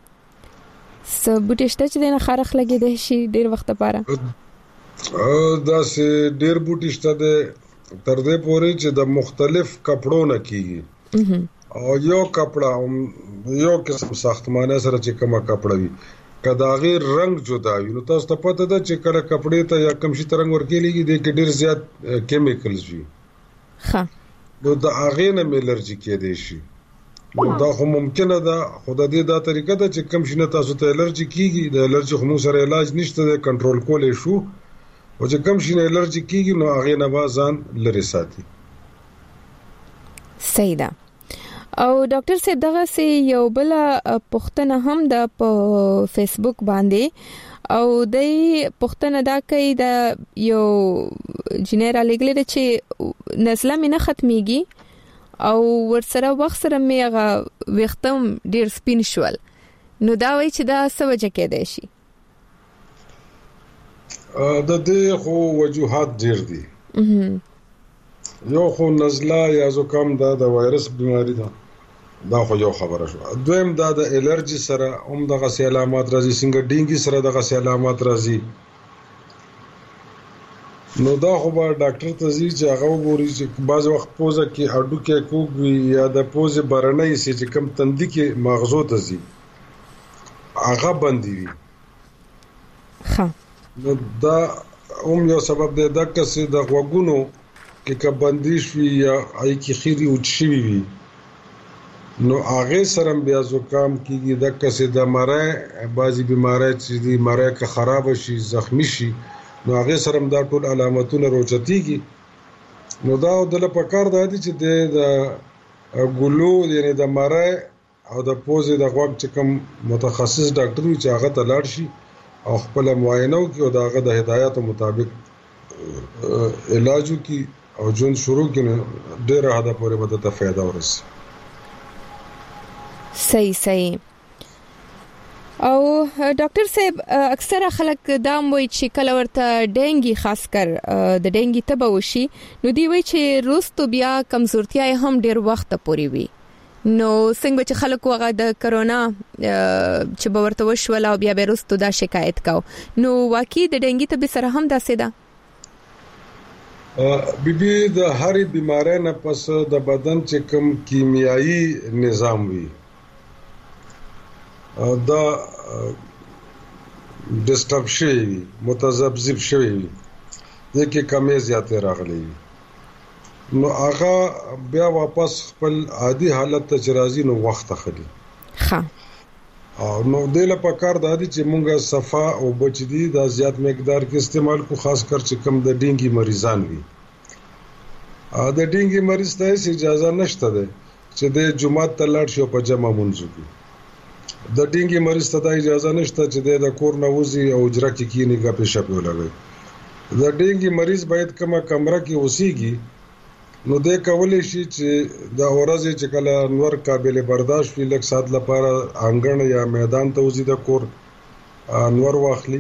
سبوټ شته چې نه خارخ لګي د شي ډیر وخت لپاره دا سه ډیر بوټي شته د تر دې پورې چې د مختلف کپړو نه کیږي او یو کپڑا یو قسم ساختمانه سره چې کومه کپړه وي کدا غیر رنگ جدا وي نو تاسو ته پته ده چې کله کپړې ته یا کم شي ترنګ ورکېږي د ډیر زیات کیمیکلز وي ښه نو د اغه نه الرجی کې دي شي نو دا خو ممکنه ده خو د دې دا طریقه ده چې کم شي نه تاسو ته الرجی کیږي د الرجی خو مو سره علاج نشته د کنټرول کولې شو او چې کم شي نه الرجی کیږي نو اغه نه بازان لري ساتي صحیح ده او ډاکټر صاحب دغه سي یو بل پښتنه هم د فیسبوک باندې او د پښتنه دا کوي د یو جنرال لیګل چې نسله مې نه ختميږي او ورسره وخت سره مې هغه وختم ډیر سپین شول نو دا وایي چې دا څه وجه کېدای شي د دې خو وجوهات ډیر دي یو خو نزله یا زکام دا د وایرس بیماری ده دا خو یو خبره شو دویم دا د الرجی سره هم دغه سي علامات راځي څنګه ډینګي سره دغه سي علامات راځي نو دا خو به ډاکټر ته ځي چې هغه وګوري چې بعض وخت پوزه کې اډو کې کوږ یا د پوزه برنۍ سي چې کم تندي کې مغزو ته ځي هغه بندي وي. ها نو دا هم یو سبب دی دا چې د غوګونو کې که بندیش وي یا آی کې خيري اوچ شي وي نو هغه سره بیا زکام کیږي د کسې د مړای بعضي بيمارۍ چې دي مړای که خراب شي زخمی شي نو هغه سره دا ټول علامتونه روچتيږي. نو دا د لپاره د دې چې د ګلو یعنی د مړای او د پوزې د غوږ چې کوم متخصص ډاکټر وي چې هغه ته لاړ شي او خپل معاینه وکړي او دغه د هدایت مطابق علاج وکړي او جون شروع کړي ډېر هدا پورې به ته فائدہ ورسي. صحیح صحیح. او ډاکټر صاحب اکثر خلک دا وایي چې کله ورته ډینګي خاص کر د ډینګي تبه وشي نو دی وایي چې روستو بیا کمزورتیا هم ډیر وخت پورې وي. نو څنګه چې خلکو هغه د کرونا چې به ورته وشول او بیا به روستو دا شکایت کاو نو واقعي د ډینګي تبه سره هم داسې ده؟ بیبي د هرې بیماری نه پس د بدن چې کوم کیمیایي نظام وي دا ډسټرب شي متذبذب شي دغه کمې زیاتې راغلي نو هغه بیا واپس خپل عادي حالت ته راځي نو وخت اخلي. ها او نو د لپاره کار د دې چې مونږه صفا او بچدي د زیات مقدار کې استعمال کو خاص کر چې کم د ډینګي مریضان وي. ا د ډینګي مریض ته اجازه نشته ده چې د جمعه ته لاړ شي په جمع منځو کې. د ډینګي مریض ته اجازه نشته چې د کور نه وځي او اجرا کې کینی غپې شپې ولګي. د ډینګي مریض باید کومه کمره کې اوسيږي نو د کولې شي چې د اورځ چې کله انور قابل برداشت وي لکه سات لپاره انګړ یا میدان ته وځي د کور انور واخلي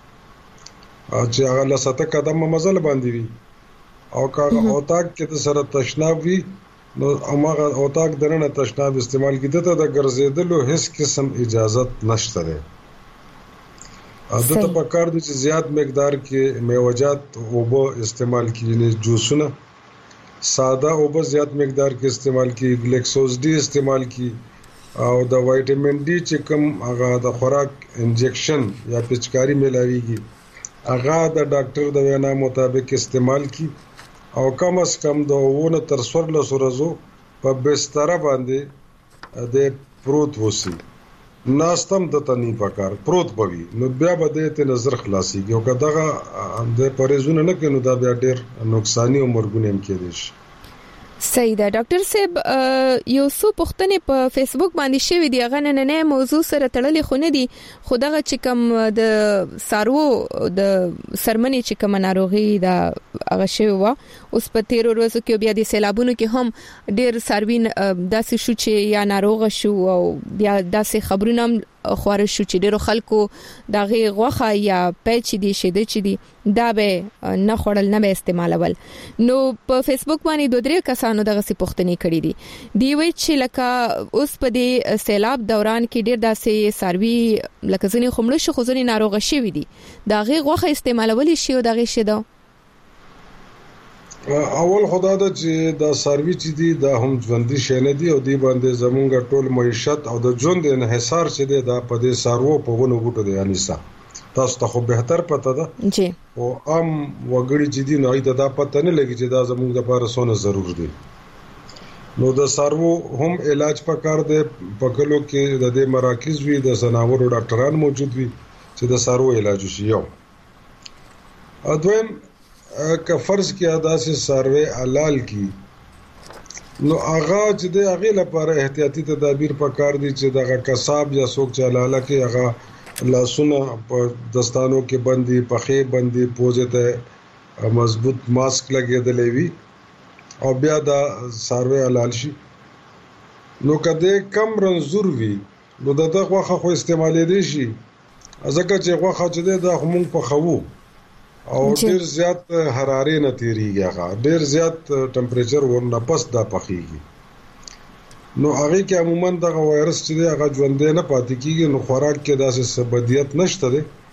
چې هغه لسته قدم مزل باندې وي او کاغه اوتاک کې د سره تشناب وي نو هغه اوتاک درنه تشناب استعمال کیده ته د ګرځیدلو هیڅ قسم اجازه نشته ده. عادت په کار دي چې زیات مقدار کې میوجات او به استعمال کیږي جوسونه ساده او به زیات مقدار کې استعمال کی ګلیکسوز ډي استعمال کی او د وایټامین ډي چې کوم هغه د خوراک انجکشن یا پچکاری ملاويږي هغه د ډاکټر د وینا مطابق استعمال کی او کم از کم د وونه تر څوارلس ورځو په بستر باندې د پروت وسی ناستم د تنی پکار پروت بوي نو بیا به د ته نظر خلاصيږي او کداغه د پرېزونه نه کینو دا بیا ډېر نقصانی او مرګونه هم کېدش. صحیح ده ډاکټر صاحب یو څو پوښتنې په فیسبوک باندې شوې دي هغه نن نه موضوع سره تړلې خو نه دي خو دغه چې کوم د سارو د سرمنې چې کوم ناروغي دا هغه شوی و اوس په تیر ورځو کې بیا د سیلابونو کې هم ډېر ساروین داسې شو چې یا ناروغ شو او بیا داسې خبرونه خوار شو چې ډیرو خلکو دغه غوخه یا پېچ دي شیده چې دي دا به نه خړل نه به استعمالول. نو په فیسبوک باندې دوه درې کسانو دغه سی پوښتنې کړې دي دی وی چې لکه اوس په دې سیلاب دوران کې ډیر داسې ساروي لکه ځنې خمړ شو خو ځنې ناروغ شوی دي دغه غوخه استعمالول شي او دغه شیده اول خدای دا چې دا سروي چې دي دا هم ژوندۍ شي نه دي او دی باندې زمونږ ټول معیشت او د ژوند انحصار چې دی دا په دې سارو په ونو بوټو دی یعنی سا تاسو ته خو به تر پته ده جی او ام وګړي چې دي نو دا پته نه لګي چې دا زمونږ لپاره سونه ضرور دي. نو د سارو هم علاج پکار دی په کلو کې د دې مراکز وی د زناورو ډاکټران موجود وي چې د سارو علاج شي. یو اځویم که فرض کې اداسه سروي حلال کی نو هغه چې د هغه لپاره احتیاطي تدابیر پکار دي چې دغه کساب یا څوک چې حلاله کې هغه لاسونه په دستانو کې بندي پخې بندي پوزه ته مضبوط ماسک لګېدلې وي او بیا دا سروي حلال شي. نو کده کم رنزور وي نو دغه غوخه خو استعمالې دي شي ځکه چې غوخه چې د همون په خو او ډیر زیات حرارت نه تیریږي هغه ډیر زیات ټمپریچر ورنه پس دا پخېږي نو هغه کې عموما دغه وایرس چې هغه ژوندې نه پاتې کیږي نو خوراک کې داسې سبدیت نشته ده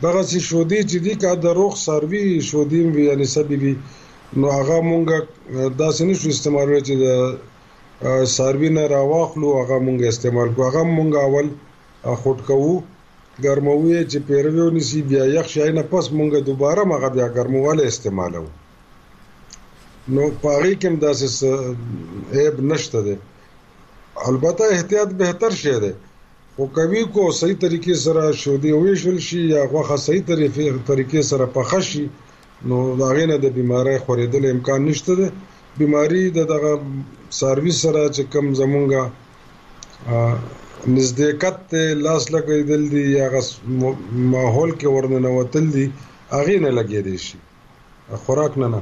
دغه سي شودي چې دي کا د روغ سروي شودي یعنی سببي نو هغه مونږه داسې نشو استعمالوي چې د سروي نه راواخلو هغه مونږه استعمال کوو هغه مونږه اول خټ کوو ګرموي چې پیروي ونیسي بیا یخ شای نه پس مونږه دوباره مغه بیا ګرمواله استعمالو نو پاره کوم داسې عیب نشته ده البته احتیاط بهتر شي ده خو کوي کو صحیح طریقې سره شودي ویشل شي یا غوخه صحیح طریقې سره پخشي نو داغه نه د بیماری خورېدل امکان نشته ده بیماری دغه سرویس سره چې کم زمونږه نزدېکت لاس لګیدل دي یا ماحول کې ورننه وتل دي اغه نه لګې دي شي خوراک نه نه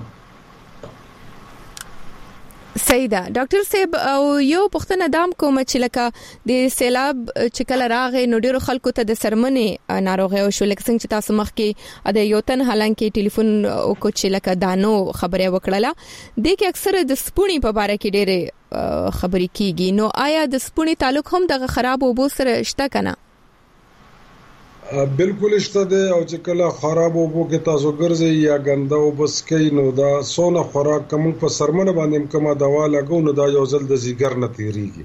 سیدا ډاکټر صاحب او یو پښتنه دام کوم چې لکه د سیلاب چې کله راغی نو ډیرو خلکو ته د سرمنې ناروغي او شو لکه څنګه چې تاسو مخ کې د یو تن حالانکه ټلیفون او کو چې لکه دانو خبره وکړه د کې اکثره د سپونی په باره کې ډېره خبرې کیږي نو آیا د سپونی تعلق هم د خراب اوبو سره شته کنه بالکل شته ده او چې کله خراب اوبو کې تاسو ګرځي یا ګنده او بس کې نو دا سونه خوراک کوم په سرمنه باندې کومه دوا لګو نو دا یو ځل د زیګر نه تیریږي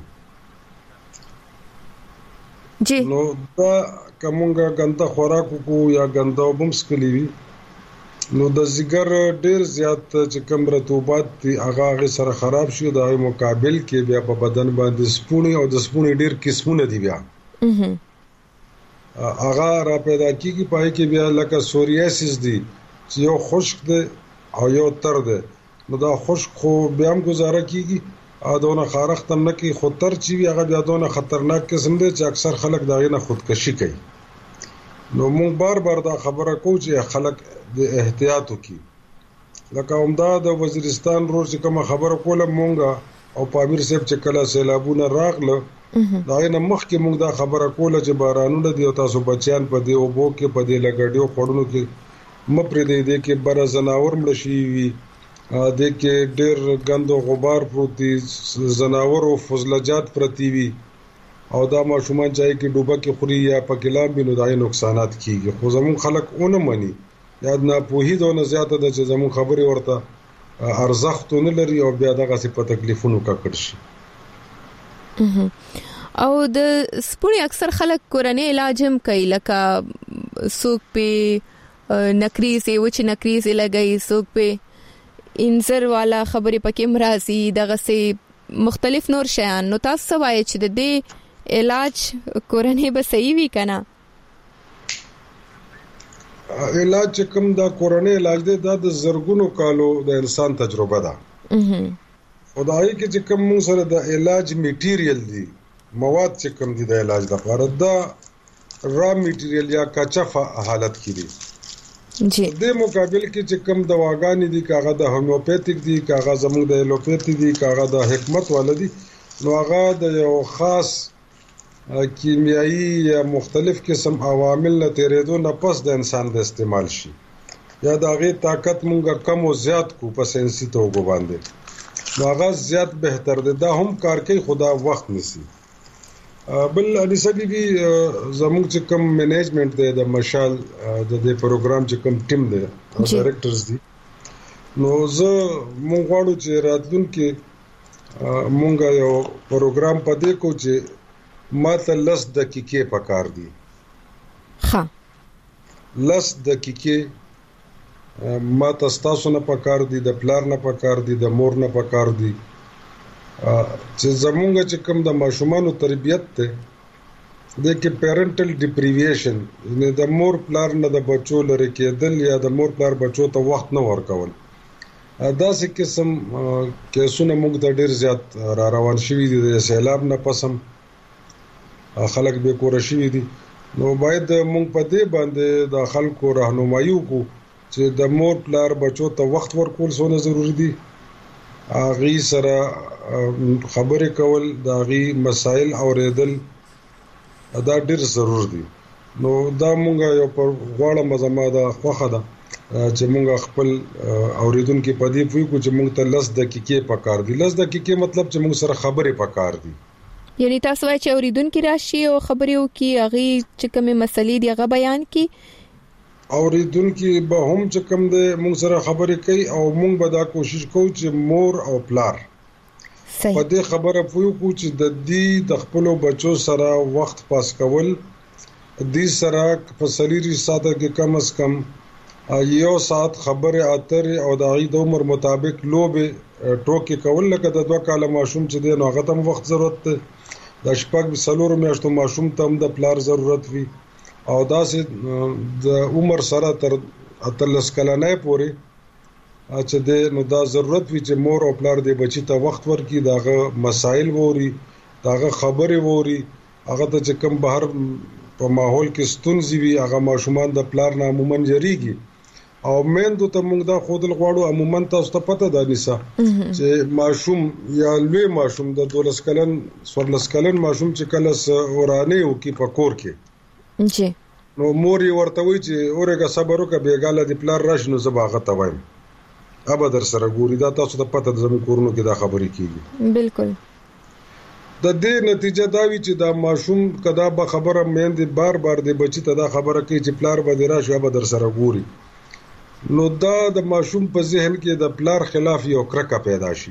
جی نو دا کومه ګنده خوراک کو یا ګنده وبم سکلی وي نو د زیګر ډیر زیات چې کوم رطوبات دي هغه هغه سره خراب شي د مقابل کې بیا په بدن باندې سپونی او د سپونی ډیر قسمونه دي بیا اها هغه را پیدا کیږي پای کې بیا لکه سوریاسیس دي چې یو خشک دی او یو تر دی نو دا خشک خو بیا هم گزاره کیږي ادونه خارخ تم نه کی خطر چی وی هغه بیا دونه خطرناک قسم دی چې اکثر خلک داغه نه خودکشي کوي نو مونږ بار بار دا خبره کوو چې خلک د احتیاط وکړي لکه عمده د وزیرستان روز کوم خبره کوله مونږه او پامیر صاحب چې کله سیلابونه راغله دا نه مخکې موږ دا خبره کوله چې بارانونه دی او تاسو بچیان په دی او بو کې په دی لګړیو خړونو کې مپرې دی دی کې بر زناور مړ شي وي د کې ډېر غندو غبار پروت دي زناور او فضلجات پرتی وي او دا ماشومان چې کې ډوبه کې خوري یا په کلام بینو دای نقصانات کیږي خو زمون خلک اونې مني یاد نه پوهې دونه زیاته ده چې زمون خبري ورته ارزښتونه لري او بیا دغه څه په تکلیفونو ککړ شي او د سپونی اکثر خلک کورنۍ علاج هم کوي لکه سوق په نکریز او چې نکریز لګي سوق په انزر والا خبرې پکې مرাজি دغه سي مختلف نور شیان نو تاسو وایي چې د دې علاج کورنۍ به صحیح وي کنه علاج کوم دا کورنۍ علاج دی دا د زرګونو کالو د انسان تجربه ده خدای کې چې کوم موږ سره د علاج میټیریل دي مواد چې کوم دي د علاج لپاره دا را میټیریل یا کچفه حالت کې دي جی د مقابل کې چې کوم دواګانې دي کاغه د هومیوپیتیک دي کاغه زموږ د الوپیتھی دي کاغه د حکمت ولدي نو هغه د یو خاص کیمیاوي یا مختلف قسم عوامل نه تیرېدو نه پس د انسان د استعمال شي یا د هغه طاقت مونږه کم او زیات کو په سنسي توګه باندې واغه زیات بهتر ده دا هم کار کوي خدا وخت نسی بل انیسه بی بی زموږ چې کوم منیجمنت دی د مشال د دې پروګرام چې کوم ټیم دی ډایریکټرز دي نو زه مونږ غواړو چې راتلونکي مونږ یو پروګرام پدې کو چې ماته لس دقیقې پکار دي ښه لس دقیقې ما تاسو نه پکار دي د پلار نه پکار دي د مور نه پکار دي چې زمونږ چې کوم د ماشومانو تربيت ته د کې پیرنټل ډیپریویشن نه د مور پلار نه د بچو لري کېدل یا د مور پلار بچو ته وخت نه ورکول دا څه قسم کیسونه موږ ته ډیر زیات را روان شوي دي د سیلاب نه پسم خلک به کور شوي دي نو باید موږ په دې باندې د خلکو راهنمایي وکړو چې د مور پلار بچو ته وخت ورکول څونه ضروری دي اغي سره خبرې کول د اغي مسائل اوریدل دا ډیر ضرور دي نو دا مونږه یو پر غواړه مزما دا خوخه ده چې مونږ خپل اوریدونکو په دې پوي کو چې مونږ ته لس دقیقې پکار دي لس دقیقې مطلب چې مونږ سره خبرې پکار دي یعنی تاسو وايي چې اوریدونکو راشي او خبرې وکي اغي چې کومه مسلې دی هغه بیان کی اوریدونکو به هم چې کوم د مونږ سره خبرې کوي او مونږ به دا کوشش کوو چې مور او پلار په دې خبره پوه کو چې د دې د خپل بچو سره وخت پاس کول دې سره په سلیری ساته کې کم از کم یو ساعت خبره اترې او د عید عمر مطابق لوبه ټوکې کول لکه د دوه کاله ماشوم چې دی نو هغه تم وخت ضرورت دی د شپږ څلور میاشتو ماشوم ته هم د پلار ضرورت وي او دا سه د عمر سره تر اتلس کلنې پورې چې د نو دا ضرورت وي چې مور او پلار د بچی ته وخت ورکړي داغه مسائل ووري داغه خبره ووري هغه ته چې کوم بهر په ماحول کې ستونزې وي هغه ماشومان د پلار نه عموما جریږي او میندو ته موږ دا خودل غواړو عموما تاسو ته پته ده نيسا چې ماشوم یا لوی ماشوم د دولس کلن سورلس کلن ماشوم چې کله ورانه او کې پکور کې جی نو مور یې ورته وی چې اورګه صبر وکړه بیګاله د پلار راشنو زباغه ته وایم ابا در سره ګوري دا تاسو ته پته ده زموږ کورونو کې دا خبرې کیږي بالکل د دې نتیجه دا وی چې دا ماشوم کدا به خبره میندې بار بار د بچی ته دا خبره کوي چې پلار به دراشي ابا در سره ګوري نو دا د ماشوم په ذهن کې د پلار خلاف یو کرکه پیدا شي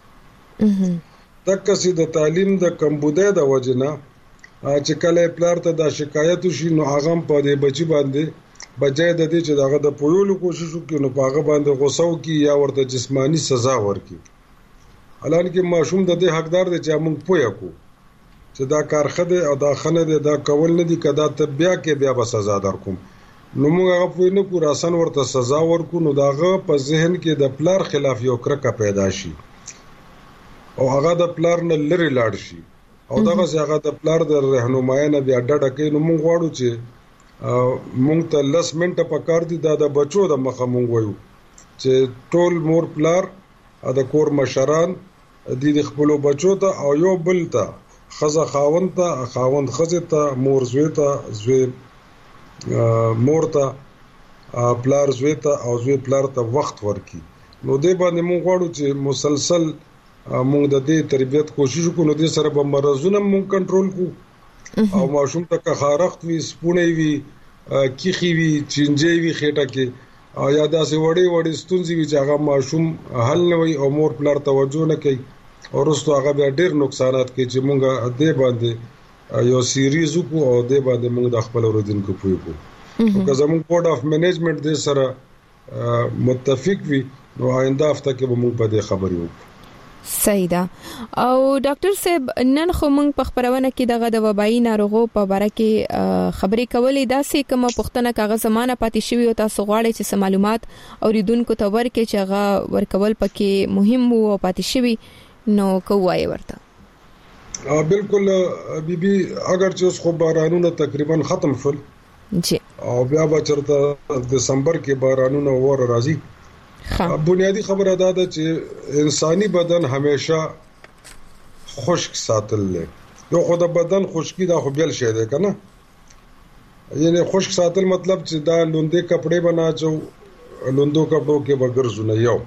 تک چې د تعلیم د کمبودې د وجنه چې کله پلار ته دا شکایت شي نو هغه په دې بچی باندې بجای د دې چې داغه د پویولو کوشش وکړي نو هغه باندې غوسه وکړي یا ورته جسمانی سزا ورکړي الان کې ماشوم د دې حقدار دی چې موږ پوهه کو چې دا کار خده او دا خنه دی دا کول نه دي کدا ته بیا کې بیا به سزا درکوم نو موږ هغه پوه نه کو راسن ورته سزا ورکو نو داغه په ذهن کې د پلار خلاف یو کرکه پیدا شي او هغه د پلار نه لری لاړ شي او دغه هغه د پلار د رهنمایي نه بیا ډډه کوي نو موږ غواړو چې مونږ ته لس منټه پکار دي دا د بچو د مخه مونږ وایو چې ټول مور پلار د کور مشران د خپل بچو ته او یو بل ته خزه خاوند ته خاوند خزه ته مور زوی ته زوی مور ته پلار زوی ته او زوی پلار ته وخت ورکي نو دې باندې مونږ غواړو چې مسلسل مونږ د دې تربيت کوشش وکړو نو دې سره به مرزونه مونږ کنټرول کوو او ماشوم ته که خارخت وي سپونه وي کیخي وي چنجي وي خېټه کې او یا داسې وړي وړي ستونزې وي چې هغه ماشوم حل نه وي او مور پلار توجه نه کوي او رسو هغه بیا ډېر نقصانات کوي چې مونږ دې باندې یو سیریز کو او دې باندې مونږ د خپل اوردونکو پوي کو او که زموږ بورډ اف منیجمنت دې سره متفق وي نو آینده هفته کې به مونږ په دې خبرې وکړو صحیح ده او ډاکټر صاحب نن خو موږ په خبرونه کې دغه د وبایي ناروغو په اړه کې خبرې کولې دا سې کوم پښتنه کاغذ زمانہ پاتې شوی او تاسو غواړئ چې معلومات اوریدونکو ته ورکړي چې هغه ورکول پکې مهم وو او پاتې شوی نو کوی ورته بالکل بیبي اگر چې اوس خو بارانونه تقریبا ختم شول جی او بیا به چرته دسمبر کې بارانونه ور راځي بنیادی خبره دا ده چې انساني بدن همیشه خشک ساتل له یو خو د بدن خشکی دا خو بیل شه ده کنه یعنی خشک ساتل مطلب چې دا لوندې کپڑے بناچو لوندو کپڑو کې وګرځونه یو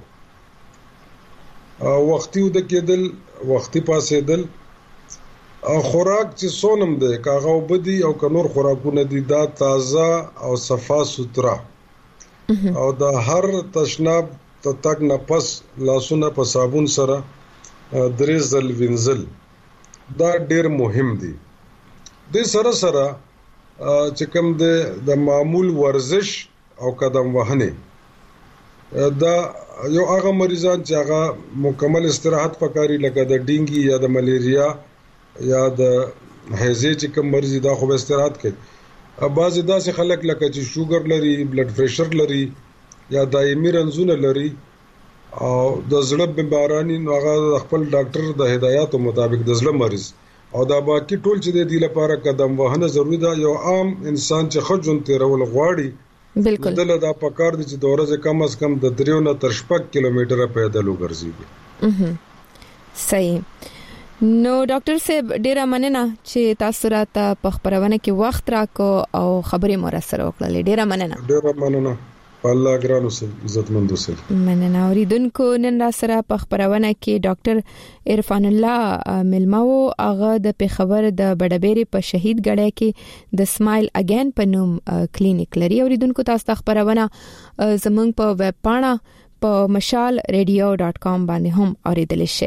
وختي ود کېدل وختي پاسېدل خوراک چې سونم ده کاغه وبدي او کنور خوراکونه دي دا تازه او صفا سوترا او دا هر تشناب ته تک نه پس لاسونه په صابون سره درې ځل وینځل دا ډېر مهم دي د سره سره چې کوم د معمول ورزش او قدم وهنه دا یو هغه مریضان چې هغه مکمل استراحت پکاري لکه د ډینګي یا د ملیریا یا د هیزه چې کوم مریض دا خو استراحت کوي بعضی داسې خلک لکه چې شوګر لري بلډ پريشر لري یا دایمي رنځونه لري او د زړه بیمارانی نو هغه خپل ډاکټر د هدایاتو مطابق د زړه مریض او دا باقي ټول چې د دې لپاره قدم وهنه ضروری ده یو عام انسان چې خجون تیرول غواړي بالکل دله دا پکار دي چې د ورځې کم از کم د دریو نه تر شپږ کیلومتره پیدل وګرځي صحیح نو ډاکټر صاحب ډیره مننه چې تاسو راته په خبرونه کې وخت راکو او خبرې مو را سره وکړلې ډیره مننه ډیره مننه الله ګران اوسئ عزتمند اوسئ. مننه. اوریدونکو نن را سره په خبرونه کې ډاکټر عرفان الله ملماو هغه د پیښور د بډبېری په شهید ګړی کې د سمایل اگین په نوم کلینیک لري. اوریدونکو تاسو ته خبرونه زمونږ په ویب پاڼه په مشال رادیو ډاٹ کام باندې هم اوریدل شي.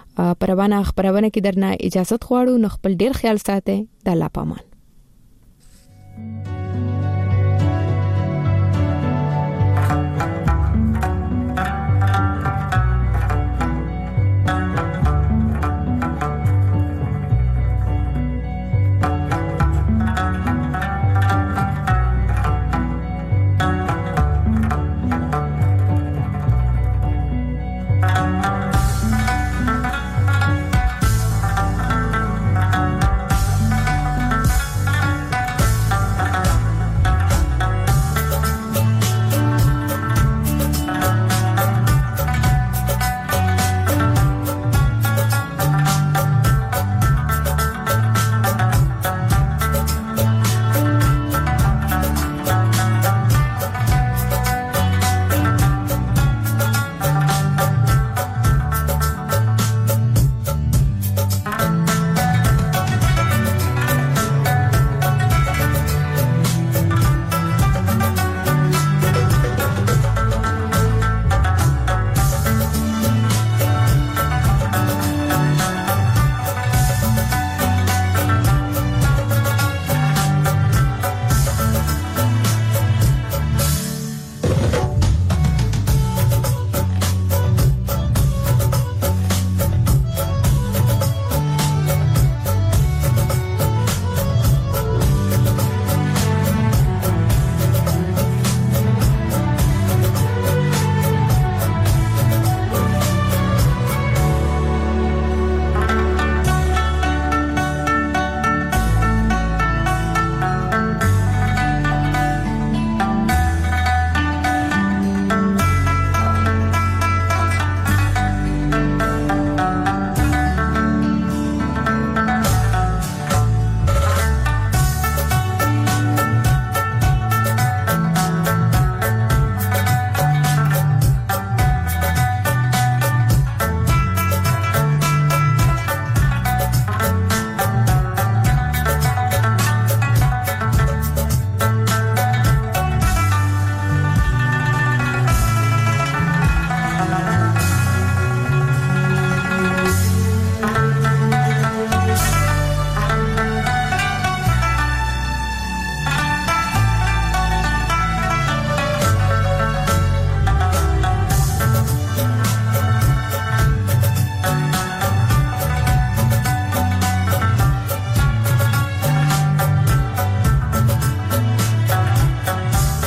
پروانه خبرونه کې درنه اجازه غواړو. نو خپل ډیر خیال ساتئ. د الله پامان.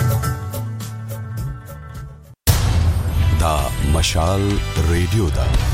مشال ریډیو دا